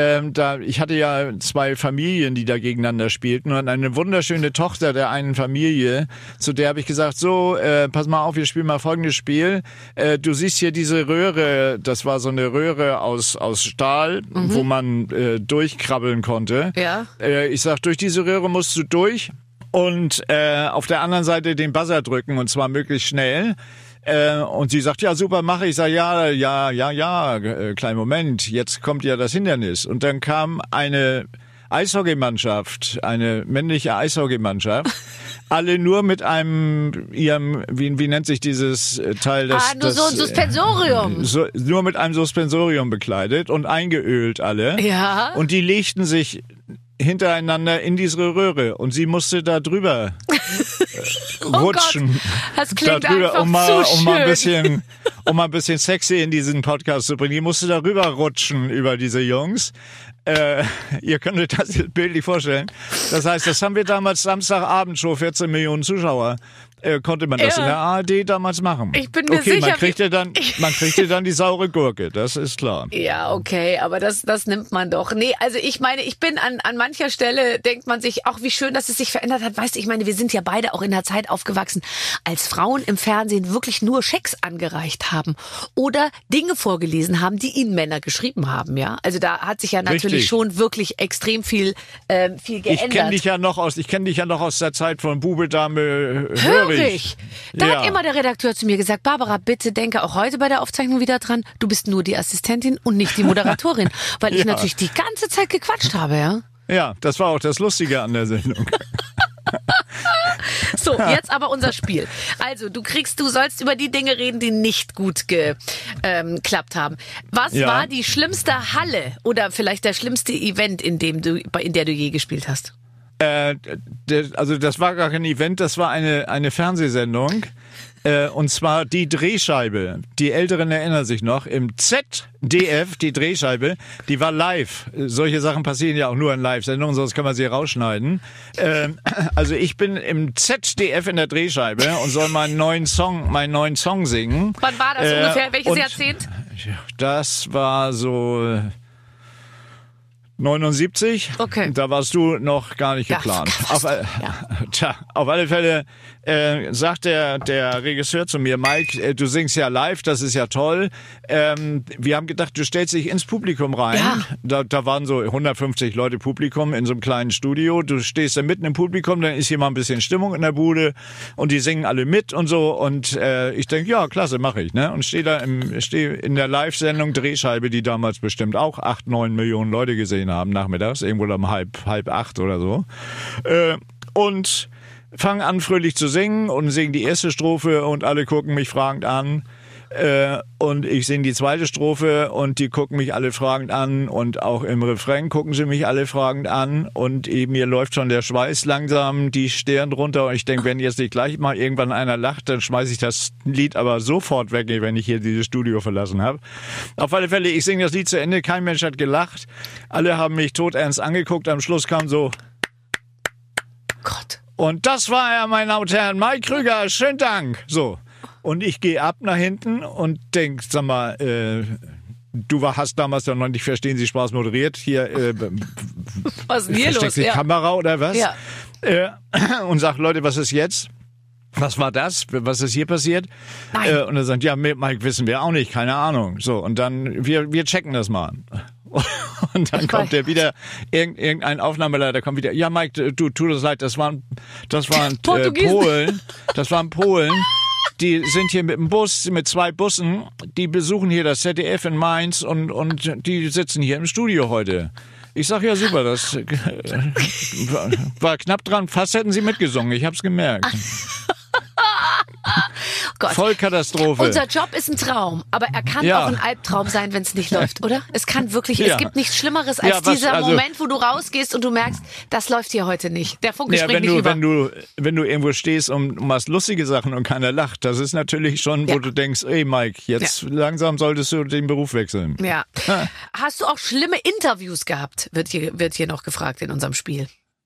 ich hatte ja 2 Familien, die da gegeneinander spielten und eine wunderschöne Tochter der einen Familie, zu der habe ich gesagt, so, pass mal auf, wir spielen mal folgendes Spiel. Du siehst hier diese Röhre, das war so eine Röhre aus Stahl, wo man durchkrabbeln konnte. Ja. Ich sag, durch diese Röhre musst du durch und auf der anderen Seite den Buzzer drücken und zwar möglichst schnell. Und sie sagt, ja, super, mache ich. Ich sag, ja, kleinen Moment, jetzt kommt ja das Hindernis. Und dann kam eine Eishockeymannschaft, eine männliche Eishockeymannschaft, alle nur mit ihrem, wie nennt sich dieses Teil? So ein Suspensorium. Nur mit einem Suspensorium bekleidet und eingeölt alle. Ja. Und die legten sich hintereinander in diese Röhre und sie musste da drüber rutschen. Gott, das klingt darüber, einfach um mal ein bisschen sexy in diesen Podcast zu bringen. Die musste da rüber rutschen über diese Jungs. Ihr könnt euch das bildlich vorstellen. Das heißt, das haben wir damals Samstagabend schon 14 Millionen Zuschauer. Konnte man das in der ARD damals machen. Ich bin mir sicher. Man kriegte dann die saure Gurke, das ist klar. Ja, okay, aber das nimmt man doch. Nee, also ich meine, ich bin an mancher Stelle, denkt man sich, auch wie schön, dass es sich verändert hat. Weißt du, ich meine, wir sind ja beide auch in der Zeit aufgewachsen, als Frauen im Fernsehen wirklich nur Schecks angereicht haben oder Dinge vorgelesen haben, die ihnen Männer geschrieben haben, ja. Also da hat sich ja natürlich schon wirklich extrem viel geändert. Ich kenne dich ja noch aus der Zeit von Bube, Dame, Hörig. Da hat immer der Redakteur zu mir gesagt, Barbara, bitte denke auch heute bei der Aufzeichnung wieder dran, du bist nur die Assistentin und nicht die Moderatorin, weil ich natürlich die ganze Zeit gequatscht habe, ja. Ja, das war auch das Lustige an der Sendung. So, jetzt aber unser Spiel. Also, du sollst über die Dinge reden, die nicht gut geklappt haben. Was war die schlimmste Halle oder vielleicht der schlimmste Event, in der du je gespielt hast? Also das war gar kein Event, das war eine Fernsehsendung. Und zwar die Drehscheibe. Die Älteren erinnern sich noch. Im ZDF, die Drehscheibe, die war live. Solche Sachen passieren ja auch nur in Live-Sendungen, sonst kann man sie rausschneiden. Also ich bin im ZDF in der Drehscheibe und soll meinen neuen Song singen. Wann war das ungefähr? Welches Jahrzehnt? Das war so 79. Okay. Da warst du noch gar nicht geplant. Auf alle Fälle sagt der Regisseur zu mir, Mike, du singst ja live, das ist ja toll. Wir haben gedacht, du stellst dich ins Publikum rein. Ja. Da waren so 150 Leute Publikum in so einem kleinen Studio. Du stehst da mitten im Publikum, dann ist hier mal ein bisschen Stimmung in der Bude und die singen alle mit und so. Und ich denke, ja, klasse, mache ich. Ne? Und stehe in der Live-Sendung Drehscheibe, die damals bestimmt auch 8-9 Millionen Leute gesehen haben nachmittags, irgendwo um halb 8 oder so. Und fangen an, fröhlich zu singen und singen die erste Strophe und alle gucken mich fragend an. Und ich singe die zweite Strophe und die gucken mich alle fragend an und auch im Refrain gucken sie mich alle fragend an und mir läuft schon der Schweiß langsam die Stirn runter und ich denke, wenn jetzt nicht gleich mal irgendwann einer lacht, dann schmeiße ich das Lied aber sofort weg, wenn ich hier dieses Studio verlassen habe. Auf alle Fälle, ich singe das Lied zu Ende, kein Mensch hat gelacht, alle haben mich todernst angeguckt, am Schluss kam so Gott. Und das war er, meine Damen und Herren, Mike Krüger, schönen Dank. So. Und ich gehe ab nach hinten und denk, sag mal, du hast damals ja noch nicht Verstehen Sie Spaß moderiert. Hier, was ist denn hier los? Die Kamera oder was? Ja. Und sag, Leute, was ist jetzt? Was war das? Was ist hier passiert? Nein. Und er sagt, ja, Mike, wissen wir auch nicht, keine Ahnung. So, und dann, wir checken das mal. Und dann kommt der wieder, irgendein Aufnahmeleiter kommt wieder, ja, Mike, du, tut uns leid, das waren Polen. Das waren Polen. Die sind hier mit dem Bus, mit 2 Bussen, die besuchen hier das ZDF in Mainz und die sitzen hier im Studio heute. Ich sag, ja super, das war knapp dran, fast hätten sie mitgesungen, ich hab's gemerkt. Gott. Vollkatastrophe. Unser Job ist ein Traum, aber er kann auch ein Albtraum sein, wenn es nicht läuft, oder? Es kann wirklich, es gibt nichts Schlimmeres als dieser Moment, wo du rausgehst und du merkst, das läuft hier heute nicht. Der Funke springt nicht über. Wenn du irgendwo stehst und machst lustige Sachen und keiner lacht, das ist natürlich schon, wo du denkst, ey Mike, jetzt langsam solltest du den Beruf wechseln. Ja. Hast du auch schlimme Interviews gehabt, wird hier noch gefragt in unserem Spiel.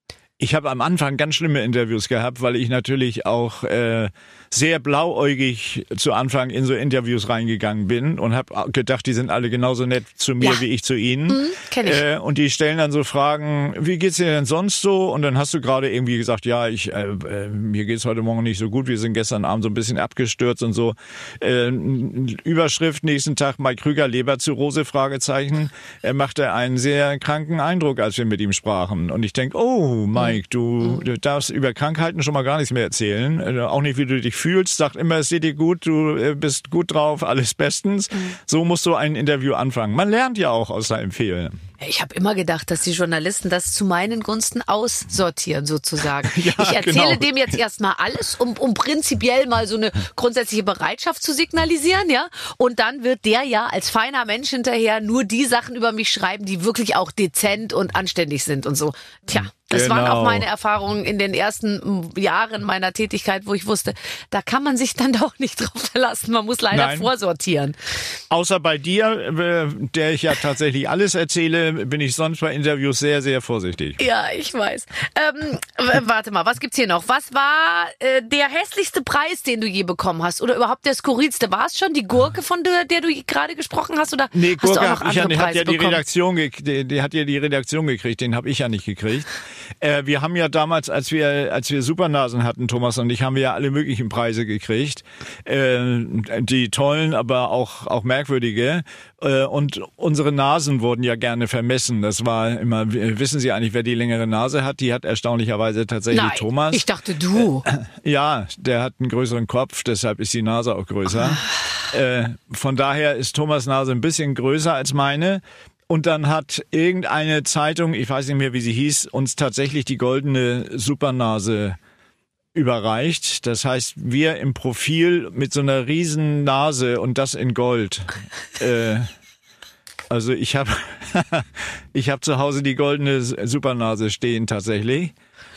Ich habe am Anfang ganz schlimme Interviews gehabt, weil ich natürlich auch sehr blauäugig zu Anfang in so Interviews reingegangen bin und habe gedacht, die sind alle genauso nett zu mir wie ich zu ihnen. Kenn ich. Und die stellen dann so Fragen, wie geht's dir denn sonst so? Und dann hast du gerade irgendwie gesagt, ja, mir geht's heute Morgen nicht so gut, wir sind gestern Abend so ein bisschen abgestürzt und so. Überschrift nächsten Tag, Mike Krüger, Leberzirrhose, Fragezeichen. Er machte einen sehr kranken Eindruck, als wir mit ihm sprachen. Und ich denk, oh Mike, du darfst über Krankheiten schon mal gar nichts mehr erzählen. Auch nicht, wie du dich fühlst. Sag immer, es geht dir gut, du bist gut drauf, alles bestens. So musst du ein Interview anfangen. Man lernt ja auch aus seinem Fehler. Ich habe immer gedacht, dass die Journalisten das zu meinen Gunsten aussortieren, sozusagen. Ja, ich erzähle genau. dem jetzt erstmal alles, um prinzipiell mal so eine grundsätzliche Bereitschaft zu signalisieren, ja. Und dann wird der ja als feiner Mensch hinterher nur die Sachen über mich schreiben, die wirklich auch dezent und anständig sind und so. Tja. Das waren auch meine Erfahrungen in den ersten Jahren meiner Tätigkeit, wo ich wusste, da kann man sich dann doch nicht drauf verlassen. Man muss leider vorsortieren. Außer bei dir, der ich ja tatsächlich alles erzähle, bin ich sonst bei Interviews sehr, sehr vorsichtig. Ja, ich weiß. Warte mal, was gibt's hier noch? Was war der hässlichste Preis, den du je bekommen hast? Oder überhaupt der skurrilste? War es schon die Gurke, von der du gerade gesprochen hast? Oder nee, hast Gurke du auch noch andere Preise bekommen? Die hat ja die Redaktion gekriegt, den habe ich ja nicht gekriegt. Wir haben ja damals, als wir Supernasen hatten, Thomas und ich, haben wir ja alle möglichen Preise gekriegt. Die tollen, aber auch merkwürdige. Und unsere Nasen wurden ja gerne vermessen. Das war immer, wissen Sie eigentlich, wer die längere Nase hat? Die hat erstaunlicherweise tatsächlich Thomas. Ich dachte du. Ja, der hat einen größeren Kopf, deshalb ist die Nase auch größer. Von daher ist Thomas' Nase ein bisschen größer als meine. Und dann hat irgendeine Zeitung, ich weiß nicht mehr, wie sie hieß, uns tatsächlich die goldene Supernase überreicht. Das heißt, wir im Profil mit so einer riesen Nase und das in Gold. Also ich habe zu Hause die goldene Supernase stehen tatsächlich.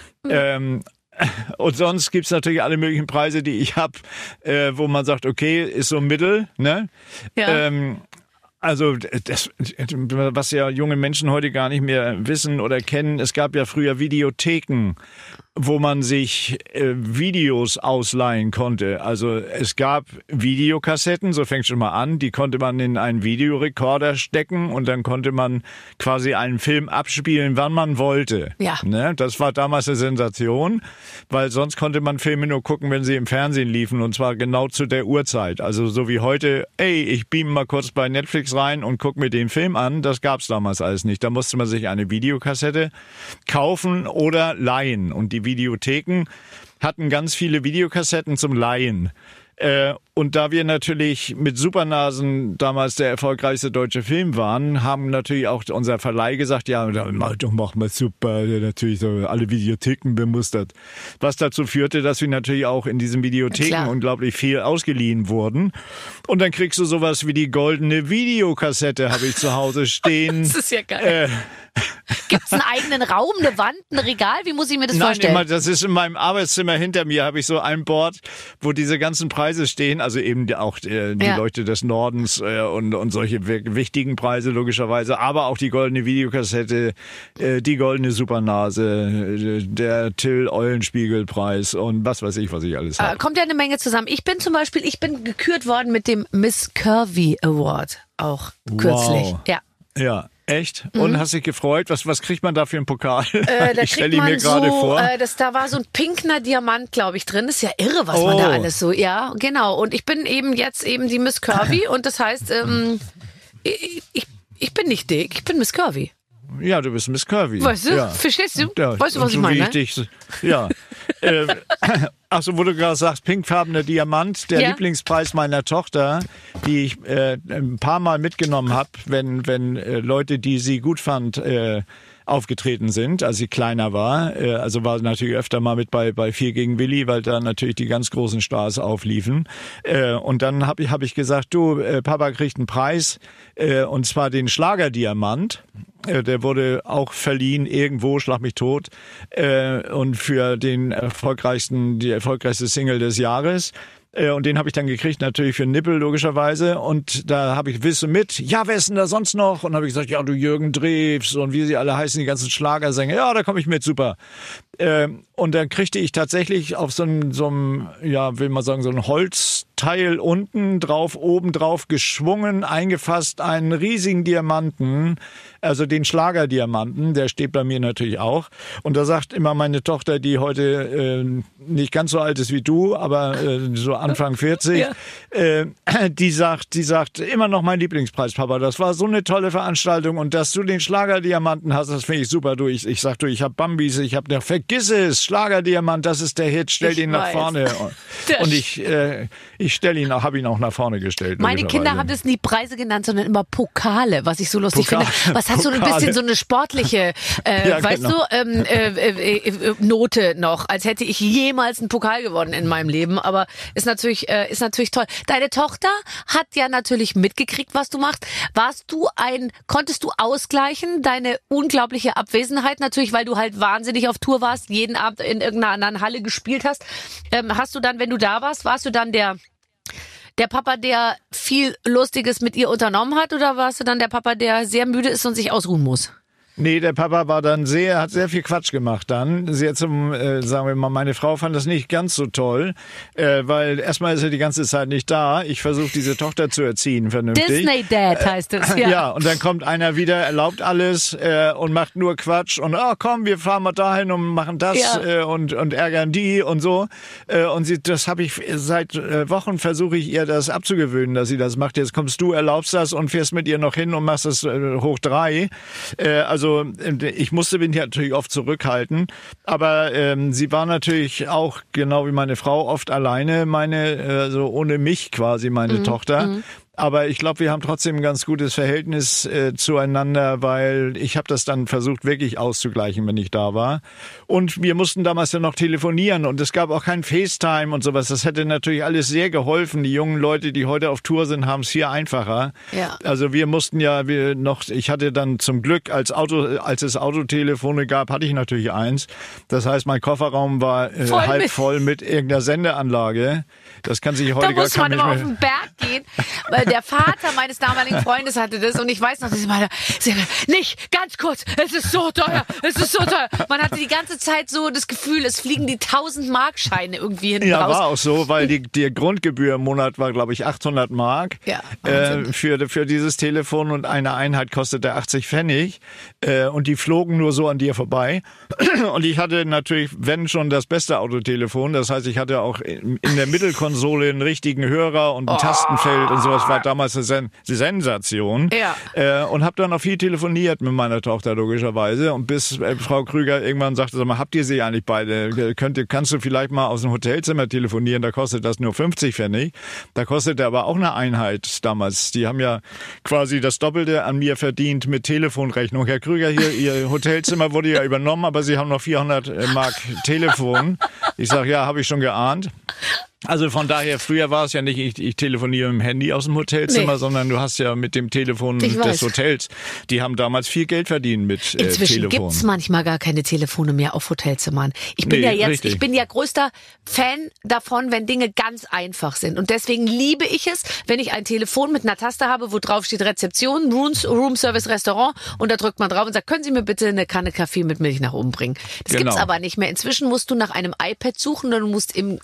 Und sonst gibt's natürlich alle möglichen Preise, die ich habe, wo man sagt, okay, ist so Mittel, ne? Ja. Also das, was ja junge Menschen heute gar nicht mehr wissen oder kennen, es gab ja früher Videotheken, wo man sich Videos ausleihen konnte. Also es gab Videokassetten, so fängt schon mal an, die konnte man in einen Videorekorder stecken und dann konnte man quasi einen Film abspielen, wann man wollte. Ja. Ne? Das war damals eine Sensation, weil sonst konnte man Filme nur gucken, wenn sie im Fernsehen liefen und zwar genau zu der Uhrzeit. Also so wie heute, ich beam mal kurz bei Netflix rein und guck mir den Film an, das gab's damals alles nicht. Da musste man sich eine Videokassette kaufen oder leihen und die Videotheken hatten ganz viele Videokassetten zum Leihen. Und da wir natürlich mit Supernasen damals der erfolgreichste deutsche Film waren, haben natürlich auch unser Verleih gesagt, ja, mach mal super, natürlich so alle Videotheken bemustert. Was dazu führte, dass wir natürlich auch in diesen Videotheken unglaublich viel ausgeliehen wurden. Und dann kriegst du sowas wie die goldene Videokassette, habe ich zu Hause stehen. Das ist ja geil. Gibt's einen eigenen Raum, eine Wand, ein Regal? Wie muss ich mir das vorstellen? Nein, das ist in meinem Arbeitszimmer hinter mir, habe ich so ein Board, wo diese ganzen Preise stehen, also eben auch die Leuchte des Nordens und solche wichtigen Preise logischerweise, aber auch die goldene Videokassette, die goldene Supernase, der Till-Eulenspiegel-Preis und was weiß ich, was ich alles habe. Kommt ja eine Menge zusammen. Ich bin gekürt worden mit dem Miss Curvy Award, auch kürzlich. Wow. Ja. Ja. Echt? Und hast dich gefreut? Was kriegt man da für einen Pokal? Da ich stelle ihn mir gerade vor. Da war so ein pinkner Diamant, glaube ich, drin. Das ist ja irre, was man da alles so, ja, genau. Und ich bin eben jetzt die Miss Curvy und das heißt, ich bin nicht dick, ich bin Miss Curvy. Ja, du bist Miss Curvy. Weißt du? Ja. Verstehst du? Ja, weißt du, was ich meine? Ja. Achso, wo du gerade sagst, pinkfarbener Diamant, der Lieblingspreis meiner Tochter, die ich ein paar Mal mitgenommen habe, wenn Leute, die sie gut fand, aufgetreten sind, als sie kleiner war. Also war natürlich öfter mal mit bei 4 gegen Willi, weil da natürlich die ganz großen Stars aufliefen. Und dann hab ich gesagt, du, Papa kriegt einen Preis, und zwar den Schlagerdiamant. Der wurde auch verliehen irgendwo, schlag mich tot, und für die erfolgreichste Single des Jahres. Und den habe ich dann gekriegt, natürlich für einen Nippel, logischerweise. Und da habe ich, willst du mit? Ja, wer ist denn da sonst noch? Und habe ich gesagt, ja, du Jürgen Drews und wie sie alle heißen, die ganzen Schlagersänger. Ja, da komme ich mit, super. Und dann kriegte ich tatsächlich auf so einem, ja, will man sagen, so ein Holzteil unten drauf, oben drauf geschwungen, eingefasst, einen riesigen Diamanten, also den Schlagerdiamanten, der steht bei mir natürlich auch. Und da sagt immer meine Tochter, die heute nicht ganz so alt ist wie du, aber so Anfang 40, ja. Die sagt immer noch mein Lieblingspreis, Papa. Das war so eine tolle Veranstaltung und dass du den Schlagerdiamanten hast, das finde ich super. Du, ich sag, ich habe Bambis, ich habe vergiss es, Schlagerdiamant, das ist der Hit, stell ihn nach vorne. Und ich stelle ihn, habe ihn auch nach vorne gestellt. Meine Kinder haben das nie Preise genannt, sondern immer Pokale, was ich so lustig finde. Was hat so ein bisschen so eine sportliche, ja, weißt genau. du, Note noch, als hätte ich jemals einen Pokal gewonnen in meinem Leben. Aber ist natürlich toll. Deine Tochter hat ja natürlich mitgekriegt, was du machst. Konntest du ausgleichen, deine unglaubliche Abwesenheit natürlich, weil du halt wahnsinnig auf Tour warst, jeden Abend in irgendeiner anderen Halle gespielt hast. Hast du dann, wenn du da warst du dann der Papa, der viel Lustiges mit ihr unternommen hat, oder warst du dann der Papa, der sehr müde ist und sich ausruhen muss? Nee, der Papa war dann hat sehr viel Quatsch gemacht dann. Sagen wir mal, meine Frau fand das nicht ganz so toll, weil erstmal ist er die ganze Zeit nicht da. Ich versuche diese Tochter zu erziehen, vernünftig. Disney Dad heißt es, ja. Ja, und dann kommt einer wieder, erlaubt alles und macht nur Quatsch und komm, wir fahren mal dahin und machen das und ärgern die und so. Und das habe ich seit Wochen versuche ich ihr das abzugewöhnen, dass sie das macht. Jetzt kommst du, erlaubst das und fährst mit ihr noch hin und machst das hoch 3. Also ich musste mich natürlich oft zurückhalten, aber sie war natürlich auch, genau wie meine Frau, oft alleine, so ohne mich quasi, meine Tochter. Aber ich glaube, wir haben trotzdem ein ganz gutes Verhältnis zueinander, weil ich habe das dann versucht, wirklich auszugleichen, wenn ich da war. Und wir mussten damals ja noch telefonieren und es gab auch kein FaceTime und sowas. Das hätte natürlich alles sehr geholfen. Die jungen Leute, die heute auf Tour sind, haben es hier einfacher. Ja. Also wir mussten ich hatte dann zum Glück, als es Autotelefone gab, hatte ich natürlich eins. Das heißt, mein Kofferraum war halb voll mit irgendeiner Sendeanlage. Das kann sich heute gar kein Mensch mehr... Da muss man immer auf den Berg gehen, weil der Vater meines damaligen Freundes hatte das und ich weiß noch, dass ich meine, nicht, ganz kurz, es ist so teuer. Man hatte die ganze Zeit so das Gefühl, es fliegen die 1000-Mark-Scheine irgendwie hinten raus. Ja, war auch so, weil die Grundgebühr im Monat war, glaube ich, 800 Mark für dieses Telefon und eine Einheit kostete 80 Pfennig und die flogen nur so an dir vorbei. Und ich hatte natürlich, wenn schon, das beste Autotelefon, das heißt, ich hatte auch in der Mittelkonsole einen richtigen Hörer und ein Tastenfeld und sowas, war damals eine Sensation. Ja. Und habe dann auch viel telefoniert mit meiner Tochter, logischerweise. Und bis Frau Krüger irgendwann sagte, sag mal, habt ihr sie eigentlich beide? Kannst du vielleicht mal aus dem Hotelzimmer telefonieren? Da kostet das nur 50 Pfennig. Da kostete aber auch eine Einheit damals. Die haben ja quasi das Doppelte an mir verdient mit Telefonrechnung. Herr Krüger, hier, Ihr Hotelzimmer wurde ja übernommen, aber Sie haben noch 400 Mark Telefon. Ich sage, ja, habe ich schon geahnt. Also von daher, früher war es ja nicht, ich telefoniere mit dem Handy aus dem Hotelzimmer, sondern du hast ja mit dem Telefon des Hotels, die haben damals viel Geld verdient mit Telefon. Inzwischen gibt's manchmal gar keine Telefone mehr auf Hotelzimmern. Ich bin ja größter Fan davon, wenn Dinge ganz einfach sind. Und deswegen liebe ich es, wenn ich ein Telefon mit einer Taste habe, wo drauf steht Rezeption, Room Service Restaurant und da drückt man drauf und sagt, können Sie mir bitte eine Kanne Kaffee mit Milch nach oben bringen. Das gibt's aber nicht mehr. Inzwischen musst du nach einem iPad suchen und du musst im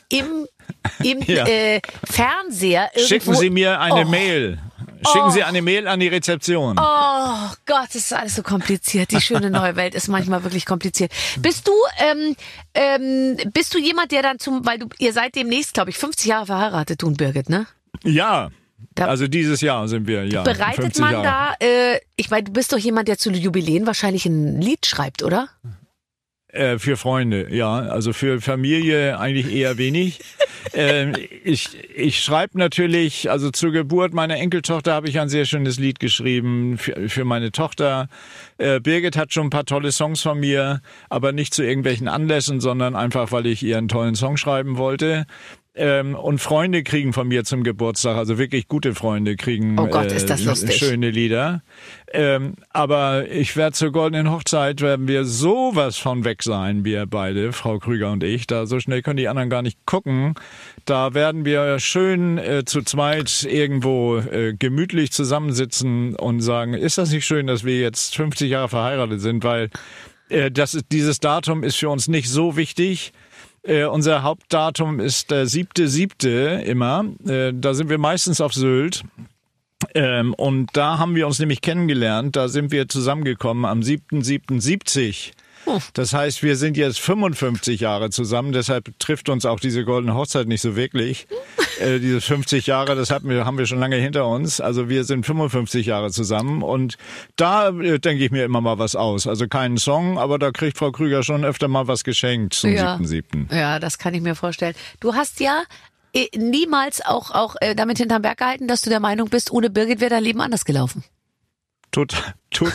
Fernseher irgendwo... Schicken Sie mir eine Mail. Schicken Sie eine Mail an die Rezeption. Oh Gott, das ist alles so kompliziert. Die schöne neue Welt ist manchmal wirklich kompliziert. Bist du jemand, der dann weil ihr seid demnächst, glaube ich, 50 Jahre verheiratet, du und Birgit, ne? Ja. Also dieses Jahr sind wir, ja. Bereitet man da, ich meine, du bist doch jemand, der zu Jubiläen wahrscheinlich ein Lied schreibt, oder? Für Freunde, ja. Also für Familie eigentlich eher wenig. Ich schreibe natürlich, also zur Geburt meiner Enkeltochter habe ich ein sehr schönes Lied geschrieben für meine Tochter. Birgit hat schon ein paar tolle Songs von mir, aber nicht zu irgendwelchen Anlässen, sondern einfach, weil ich ihr einen tollen Song schreiben wollte. Und Freunde kriegen von mir zum Geburtstag, also wirklich gute Freunde kriegen oh Gott, ist das lustig. Schöne Lieder. Aber ich werde zur Goldenen Hochzeit, werden wir sowas von weg sein, wir beide, Frau Krüger und ich. Da so schnell können die anderen gar nicht gucken. Da werden wir schön zu zweit irgendwo gemütlich zusammensitzen und sagen, ist das nicht schön, dass wir jetzt 50 Jahre verheiratet sind, weil dieses Datum ist für uns nicht so wichtig. Unser Hauptdatum ist der 7.7. immer. Da sind wir meistens auf Sylt. Und da haben wir uns nämlich kennengelernt. Da sind wir zusammengekommen am 7.7.70. Das heißt, wir sind jetzt 55 Jahre zusammen. Deshalb trifft uns auch diese Goldene Hochzeit nicht so wirklich. Diese 50 Jahre, das haben wir schon lange hinter uns. Also wir sind 55 Jahre zusammen. Und da denke ich mir immer mal was aus. Also keinen Song, aber da kriegt Frau Krüger schon öfter mal was geschenkt zum 7.7. Ja, das kann ich mir vorstellen. Du hast ja niemals auch damit hinterm Berg gehalten, dass du der Meinung bist, ohne Birgit wäre dein Leben anders gelaufen. Total.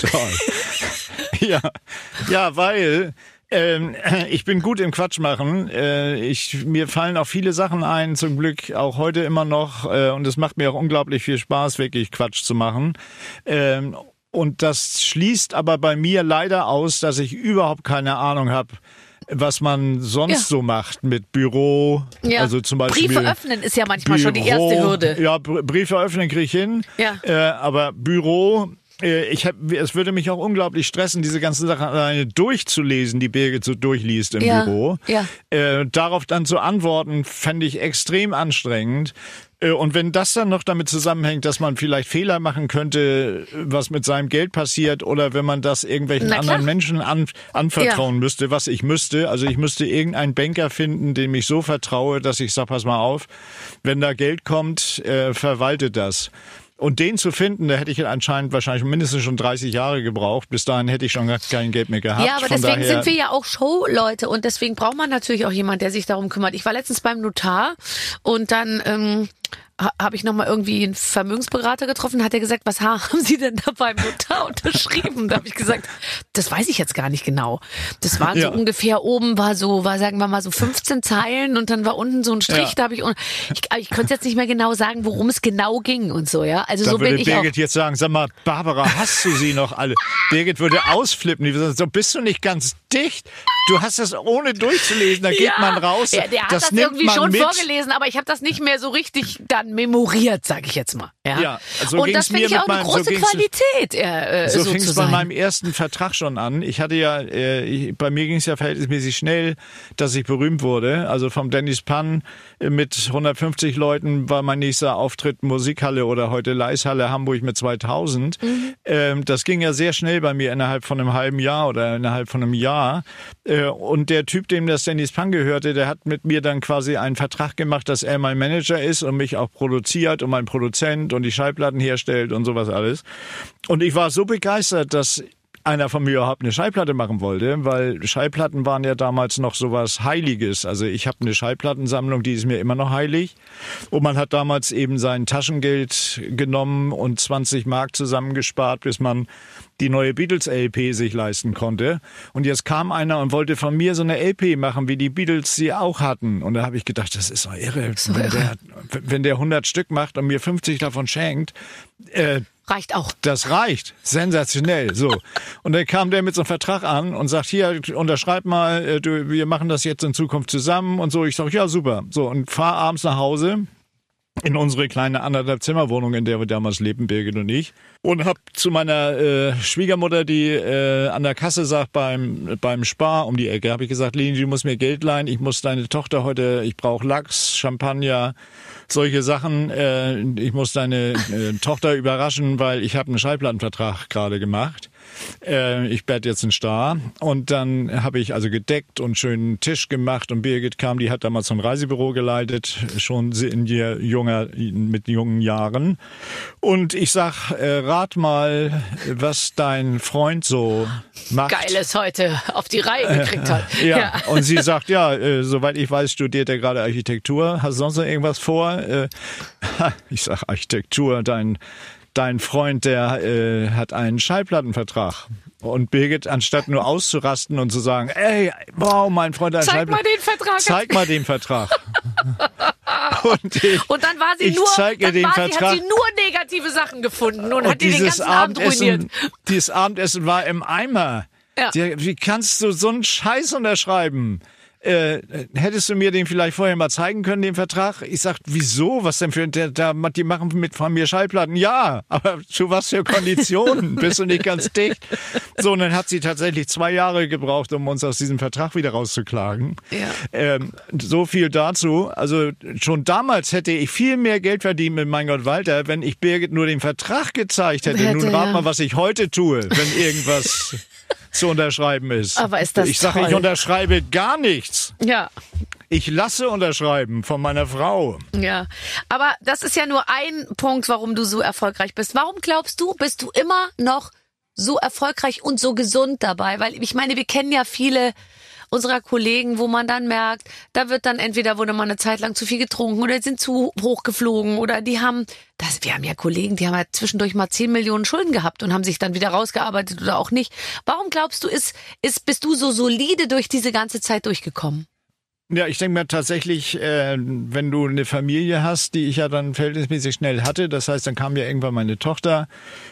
Ja, weil ich bin gut im Quatsch machen. Mir fallen auch viele Sachen ein, zum Glück auch heute immer noch. Und es macht mir auch unglaublich viel Spaß, wirklich Quatsch zu machen. Und das schließt aber bei mir leider aus, dass ich überhaupt keine Ahnung habe, was man sonst so macht mit Büro. Ja. Also zum Beispiel Briefe öffnen ist ja manchmal schon die erste Hürde. Ja, Briefe öffnen kriege ich hin. Ja. Aber Büro... es würde mich auch unglaublich stressen, diese ganzen Sachen alleine durchzulesen, die Birgit so durchliest im Büro. Ja. Darauf dann zu antworten, fände ich extrem anstrengend. Und wenn das dann noch damit zusammenhängt, dass man vielleicht Fehler machen könnte, was mit seinem Geld passiert, oder wenn man das irgendwelchen anderen Menschen anvertrauen müsste, was ich müsste. Also ich müsste irgendeinen Banker finden, dem ich so vertraue, dass ich sage, pass mal auf, wenn da Geld kommt, verwaltet das. Und den zu finden, da hätte ich anscheinend wahrscheinlich mindestens schon 30 Jahre gebraucht. Bis dahin hätte ich schon gar kein Geld mehr gehabt. Ja, aber deswegen sind wir ja auch Showleute und deswegen braucht man natürlich auch jemanden, der sich darum kümmert. Ich war letztens beim Notar und dann habe ich nochmal irgendwie einen Vermögensberater getroffen, hat er gesagt, was haben Sie denn da beim Notar unterschrieben? Da habe ich gesagt, das weiß ich jetzt gar nicht genau. Das waren so ungefähr, oben war sagen wir mal so 15 Zeilen und dann war unten so ein Strich, da habe ich könnte jetzt nicht mehr genau sagen, worum es genau ging und so, ja. Also da so bin ich Birgit auch jetzt sagen, sag mal, Barbara, hast du sie noch alle? Birgit würde ausflippen, die würde sagen, so bist du nicht ganz dicht? Du hast das ohne durchzulesen, da geht man raus. Ja, der hat das irgendwie schon vorgelesen, aber ich habe das nicht mehr so richtig dann memoriert, sag ich jetzt mal. Ja, so und das finde ich auch eine große Qualität. So fing es bei meinem ersten Vertrag schon an. Ich hatte bei mir ging es ja verhältnismäßig schnell, dass ich berühmt wurde. Also vom Dennis Pann mit 150 Leuten war mein nächster Auftritt Musikhalle oder heute Leishalle Hamburg mit 2000. Das ging ja sehr schnell bei mir innerhalb von einem halben Jahr oder innerhalb von einem Jahr. Und der Typ, dem das Dennis Pann gehörte, der hat mit mir dann quasi einen Vertrag gemacht, dass er mein Manager ist und mich auch produziert und mein Produzent und die Schallplatten herstellt und sowas alles. Und ich war so begeistert, dass einer von mir überhaupt eine Schallplatte machen wollte, weil Schallplatten waren ja damals noch sowas Heiliges. Also ich habe eine Schallplattensammlung, die ist mir immer noch heilig. Und man hat damals eben sein Taschengeld genommen und 20 Mark zusammengespart, bis man die neue Beatles-LP sich leisten konnte. Und jetzt kam einer und wollte von mir so eine LP machen, wie die Beatles sie auch hatten. Und da habe ich gedacht, das ist doch irre. Wenn der 100 Stück macht und mir 50 davon schenkt, reicht auch. Das reicht. Sensationell. So. Und dann kam der mit so einem Vertrag an und sagt, hier, unterschreib mal, wir machen das jetzt in Zukunft zusammen und so. Ich sag, ja, super. So, und fahr abends nach Hause in unsere kleine 1,5-Zimmer-Wohnung, in der wir damals lebten, Birgit und ich. Und hab zu meiner Schwiegermutter, die an der Kasse sagt, beim Spar um die Ecke, habe ich gesagt, Leni, du musst mir Geld leihen, ich muss deine Tochter heute, ich brauche Lachs, Champagner, solche Sachen. Ich muss deine Tochter überraschen, weil ich habe einen Schallplattenvertrag gerade gemacht. Ich werde jetzt ein Star. Und dann habe ich also gedeckt und schönen Tisch gemacht und Birgit kam, die hat damals so ein Reisebüro geleitet, schon mit jungen Jahren. Und ich sag, rat mal, was dein Freund so macht. Geiles heute auf die Reihe gekriegt hat. Ja. Und sie sagt, soweit ich weiß, studiert er gerade Architektur. Hast du sonst noch irgendwas vor? Ich sag, Architektur, dein Freund, der hat einen Schallplattenvertrag. Und Birgit, anstatt nur auszurasten und zu sagen, ey, wow, mein Freund hat einen Zeig mal den Vertrag. Zeig mal den Vertrag. Und dann war sie hat sie nur negative Sachen gefunden und hat den ganzen Abend ruiniert. Dieses Abendessen war im Eimer. Ja. Wie kannst du so einen Scheiß unterschreiben? Hättest du mir den vielleicht vorher mal zeigen können, den Vertrag? Ich sag, wieso? Was denn die machen von mir Schallplatten? Ja, aber zu was für Konditionen? Bist du nicht ganz dicht? So, und dann hat sie tatsächlich 2 Jahre gebraucht, um uns aus diesem Vertrag wieder rauszuklagen. Ja. So viel dazu. Also schon damals hätte ich viel mehr Geld verdient mit Mein Gott Walter, wenn ich Birgit nur den Vertrag gezeigt hätte. Nun rat mal, was ich heute tue, wenn irgendwas zu unterschreiben ist. Aber ist das Ich sage, ich unterschreibe gar nichts. Ja. Ich lasse unterschreiben von meiner Frau. Ja, aber das ist ja nur ein Punkt, warum du so erfolgreich bist. Warum glaubst du, bist du immer noch so erfolgreich und so gesund dabei? Weil ich meine, wir kennen ja viele unserer Kollegen, wo man dann merkt, da wird dann wurde mal eine Zeit lang zu viel getrunken oder sind zu hoch geflogen oder wir haben ja Kollegen, die haben ja zwischendurch mal 10 Millionen Schulden gehabt und haben sich dann wieder rausgearbeitet oder auch nicht. Warum glaubst du, bist du so solide durch diese ganze Zeit durchgekommen? Ja, ich denke mir tatsächlich, wenn du eine Familie hast, die ich ja dann verhältnismäßig schnell hatte, das heißt, dann kam ja irgendwann meine Tochter,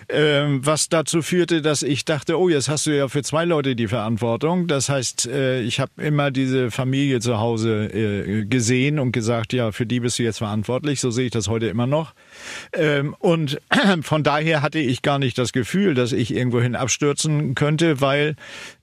was dazu führte, dass ich dachte, oh, jetzt hast du ja für 2 Leute die Verantwortung. Das heißt, ich habe immer diese Familie zu Hause gesehen und gesagt, ja, für die bist du jetzt verantwortlich. So sehe ich das heute immer noch. Und von daher hatte ich gar nicht das Gefühl, dass ich irgendwohin abstürzen könnte, weil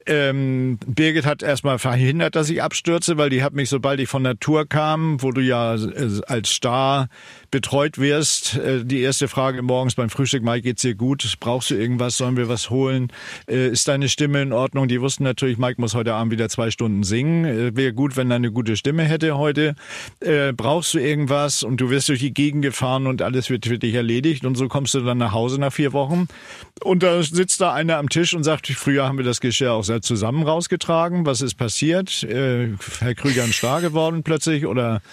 Birgit hat erstmal verhindert, dass ich abstürze, weil die hat mich, sobald ich von Natur kam, wo du ja als Star betreut wirst, die erste Frage morgens beim Frühstück, Mike, geht's dir gut? Brauchst du irgendwas? Sollen wir was holen? Ist deine Stimme in Ordnung? Die wussten natürlich, Mike muss heute Abend wieder 2 Stunden singen. Wäre gut, wenn er eine gute Stimme hätte heute. Brauchst du irgendwas? Und du wirst durch die Gegend gefahren und alles wird für dich erledigt. Und so kommst du dann nach Hause nach 4 Wochen. Und da sitzt da einer am Tisch und sagt, früher haben wir das Geschirr auch zusammen rausgetragen. Was ist passiert? Herr Krüger ein Star geworden plötzlich oder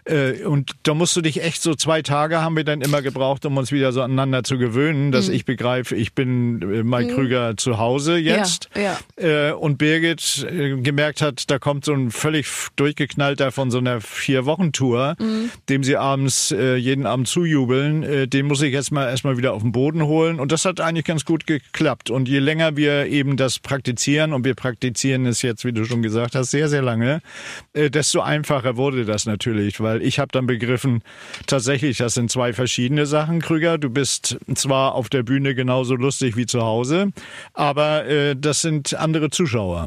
und da musst du dich echt so 2 Tage haben wir dann immer gebraucht, um uns wieder so aneinander zu gewöhnen, dass ich begreife, ich bin Mike Krüger zu Hause jetzt. Ja. Und Birgit gemerkt hat, da kommt so ein völlig durchgeknallter von so einer 4-Wochen-Tour, dem sie abends jeden Abend zujubeln. Den muss ich jetzt erstmal wieder auf den Boden holen. Und das hat eigentlich ganz gut geklappt. Und je länger wir eben das praktizieren, und wir praktizieren es jetzt, wie du schon gesagt hast, sehr, sehr lange, desto einfacher wurde das natürlich, weil ich habe dann begriffen, tatsächlich, das sind 2 verschiedene Sachen, Krüger. Du bist zwar auf der Bühne genauso lustig wie zu Hause, aber das sind andere Zuschauer.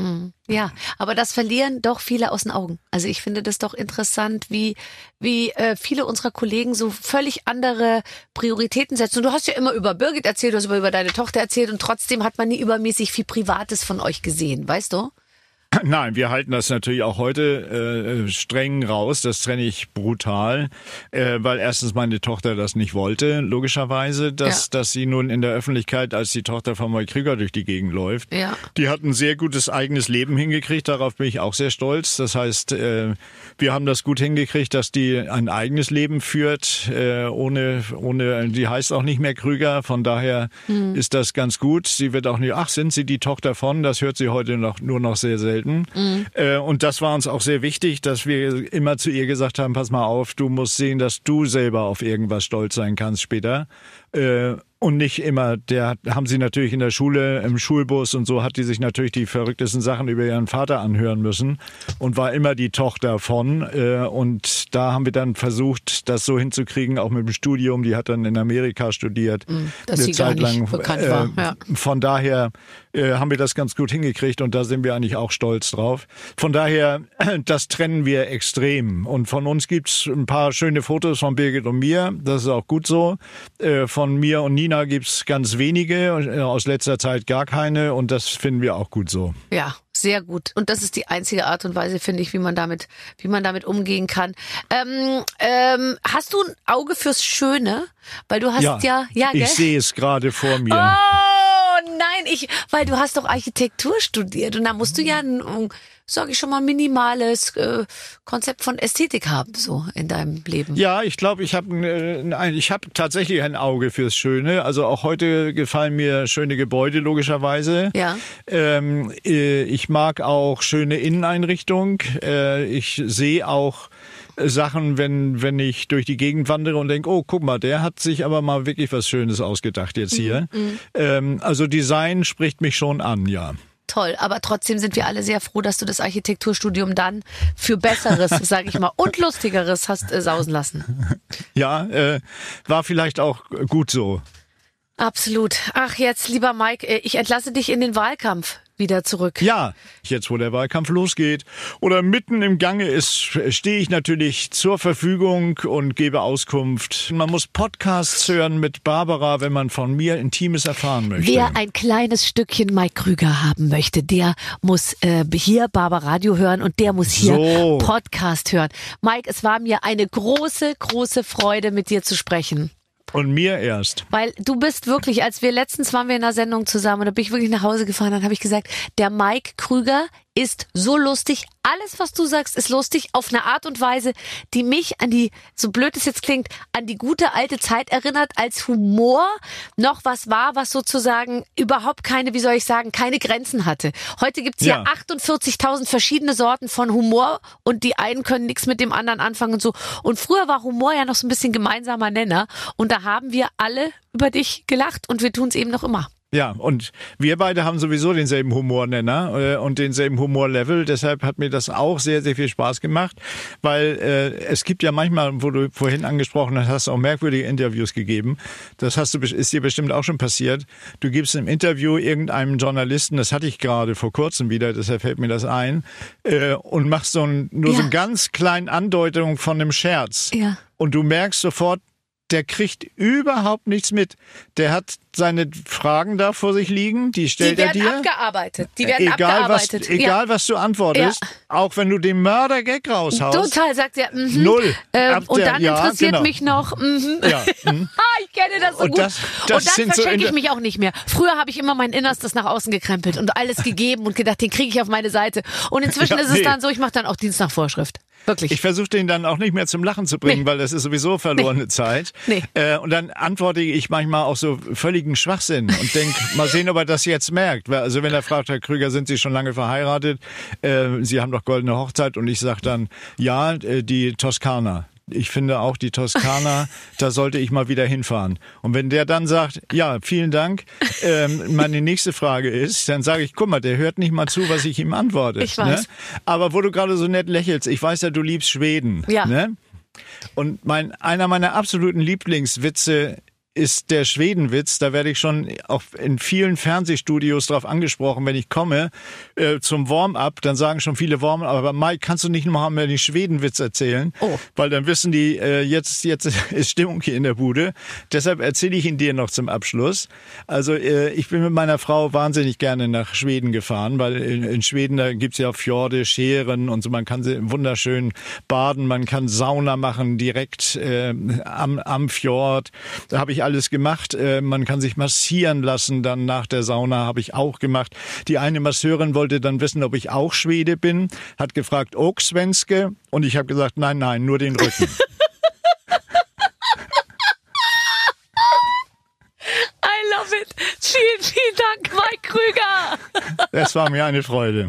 Ja, aber das verlieren doch viele aus den Augen. Also ich finde das doch interessant, wie viele unserer Kollegen so völlig andere Prioritäten setzen. Und du hast ja immer über Birgit erzählt, du hast über deine Tochter erzählt und trotzdem hat man nie übermäßig viel Privates von euch gesehen, weißt du? Nein, wir halten das natürlich auch heute streng raus. Das trenne ich brutal, weil erstens meine Tochter das nicht wollte, logischerweise, dass sie nun in der Öffentlichkeit als die Tochter von Mike Krüger durch die Gegend läuft. Ja. Die hat ein sehr gutes eigenes Leben hingekriegt, darauf bin ich auch sehr stolz. Das heißt, wir haben das gut hingekriegt, dass die ein eigenes Leben führt, ohne, die heißt auch nicht mehr Krüger, von daher ist das ganz gut. Sie wird auch nicht, sind Sie die Tochter von, das hört sie heute nur noch sehr selten. Und das war uns auch sehr wichtig, dass wir immer zu ihr gesagt haben, pass mal auf, du musst sehen, dass du selber auf irgendwas stolz sein kannst später. Und nicht immer, haben sie natürlich in der Schule, im Schulbus und so, hat die sich natürlich die verrücktesten Sachen über ihren Vater anhören müssen und war immer die Tochter von. Und da haben wir dann versucht, das so hinzukriegen, auch mit dem Studium. Die hat dann in Amerika studiert, dass eine sie Zeit gar nicht lang bekannt war. Ja. Von daher haben wir das ganz gut hingekriegt und da sind wir eigentlich auch stolz drauf. Von daher, das trennen wir extrem. Und von uns gibt's ein paar schöne Fotos von Birgit und mir. Das ist auch gut so. Von mir und Nina gibt's ganz wenige, aus letzter Zeit gar keine und das finden wir auch gut so. Ja, sehr gut. Und das ist die einzige Art und Weise, finde ich, wie man damit umgehen kann. Hast du ein Auge fürs Schöne? Weil du hast ja gell? Ich sehe es gerade vor mir. Oh nein, weil du hast doch Architektur studiert und da musst du ja ein, sage ich schon mal, minimales Konzept von Ästhetik haben, so in deinem Leben. Ja, ich glaube, ich habe tatsächlich ein Auge fürs Schöne. Also auch heute gefallen mir schöne Gebäude, logischerweise. Ja. Ich mag auch schöne Inneneinrichtung. Ich sehe auch Sachen, wenn ich durch die Gegend wandere und denke, oh, guck mal, der hat sich aber mal wirklich was Schönes ausgedacht jetzt hier. Also Design spricht mich schon an, ja. Toll, aber trotzdem sind wir alle sehr froh, dass du das Architekturstudium dann für Besseres, sage ich mal, und Lustigeres hast sausen lassen. Ja, war vielleicht auch gut so. Absolut. Ach, jetzt, lieber Mike, ich entlasse dich in den Wahlkampf wieder zurück. Ja, jetzt wo der Wahlkampf losgeht oder mitten im Gange ist, stehe ich natürlich zur Verfügung und gebe Auskunft. Man muss Podcasts hören mit Barbara, wenn man von mir Intimes erfahren möchte. Wer ein kleines Stückchen Mike Krüger haben möchte, der muss hier Barbara Radio hören und der muss hier Podcast hören. Mike, es war mir eine große, große Freude, mit dir zu sprechen. Und mir erst. Weil du bist wirklich, letztens waren wir in einer Sendung zusammen und da bin ich wirklich nach Hause gefahren, dann habe ich gesagt, der Mike Krüger ist so lustig. Alles, was du sagst, ist lustig auf eine Art und Weise, die mich an die, so blöd es jetzt klingt, an die gute alte Zeit erinnert, als Humor noch was war, was sozusagen überhaupt keine, keine Grenzen hatte. Heute gibt's ja 48.000 verschiedene Sorten von Humor und die einen können nichts mit dem anderen anfangen und so. Und früher war Humor ja noch so ein bisschen gemeinsamer Nenner und da haben wir alle über dich gelacht und wir tun es eben noch immer. Ja, und wir beide haben sowieso denselben Humornenner und denselben Humorlevel. Deshalb hat mir das auch sehr, sehr viel Spaß gemacht, weil es gibt ja manchmal, wo du vorhin angesprochen hast, auch merkwürdige Interviews gegeben. Das ist dir bestimmt auch schon passiert. Du gibst im Interview irgendeinem Journalisten, das hatte ich gerade vor kurzem wieder, deshalb fällt mir das ein, und machst so eine ganz kleine Andeutung von einem Scherz. Ja. Und du merkst sofort, der kriegt überhaupt nichts mit. Der hat seine Fragen da vor sich liegen, die stellt er dir. Die werden abgearbeitet. Egal, was du antwortest, auch wenn du den Mörder-Gag raushaust. Total, sagt er. Null. Und dann interessiert mich noch. Ja, ich kenne das so gut. Und dann verschenke ich mich auch nicht mehr. Früher habe ich immer mein Innerstes nach außen gekrempelt und alles gegeben und gedacht, den kriege ich auf meine Seite. Und inzwischen ist es dann so, ich mache dann auch Dienst nach Vorschrift. Wirklich. Ich versuche den dann auch nicht mehr zum Lachen zu bringen, weil das ist sowieso verlorene Zeit. Und dann antworte ich manchmal auch so völligen Schwachsinn und denke, mal sehen, ob er das jetzt merkt. Also wenn er fragt, Herr Krüger, sind Sie schon lange verheiratet? Sie haben doch goldene Hochzeit. Und ich sage dann, ja, die Toskana. Ich finde auch die Toskana, da sollte ich mal wieder hinfahren. Und wenn der dann sagt, ja, vielen Dank, meine nächste Frage ist, dann sage ich, guck mal, der hört nicht mal zu, was ich ihm antworte. Ich weiß. Ne? Aber wo du gerade so nett lächelst, ich weiß ja, du liebst Schweden. Ja. Ne? Und einer meiner absoluten Lieblingswitze ist der Schwedenwitz. Da werde ich schon auch in vielen Fernsehstudios drauf angesprochen, wenn ich komme zum Warm-up, dann sagen schon viele Warm-up, aber Mike, kannst du nicht noch mal den Schwedenwitz erzählen? Oh. Weil dann wissen die, jetzt ist Stimmung hier in der Bude. Deshalb erzähle ich ihn dir noch zum Abschluss. Also ich bin mit meiner Frau wahnsinnig gerne nach Schweden gefahren, weil in Schweden, da gibt's ja Fjorde, Schären und so, man kann wunderschön baden, man kann Sauna machen direkt am Fjord. Da habe ich alles gemacht. Man kann sich massieren lassen dann nach der Sauna, habe ich auch gemacht. Die eine Masseurin wollte dann wissen, ob ich auch Schwede bin, hat gefragt, auch Svenske? Und ich habe gesagt, nein, nur den Rücken. I love it. Vielen, vielen Dank, Mike Krüger. Es war mir eine Freude.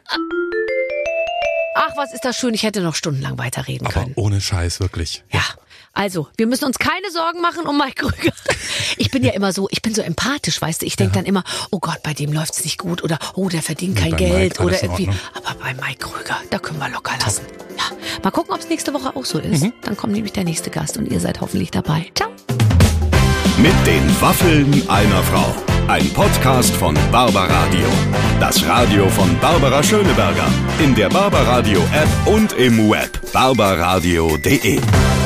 Ach, was ist das schön. Ich hätte noch stundenlang weiterreden können. Aber ohne Scheiß, wirklich. Ja. Also, wir müssen uns keine Sorgen machen um Mike Krüger. Ich bin so empathisch, weißt du. Ich denke dann immer, oh Gott, bei dem läuft's nicht gut oder oh, der verdient kein Geld oder irgendwie. Aber bei Mike Krüger, da können wir locker lassen. Ja. Mal gucken, ob es nächste Woche auch so ist. Dann kommt nämlich der nächste Gast und ihr seid hoffentlich dabei. Ciao. Mit den Waffeln einer Frau. Ein Podcast von Barbaradio. Das Radio von Barbara Schöneberger. In der Barbaradio App und im Web barbaradio.de.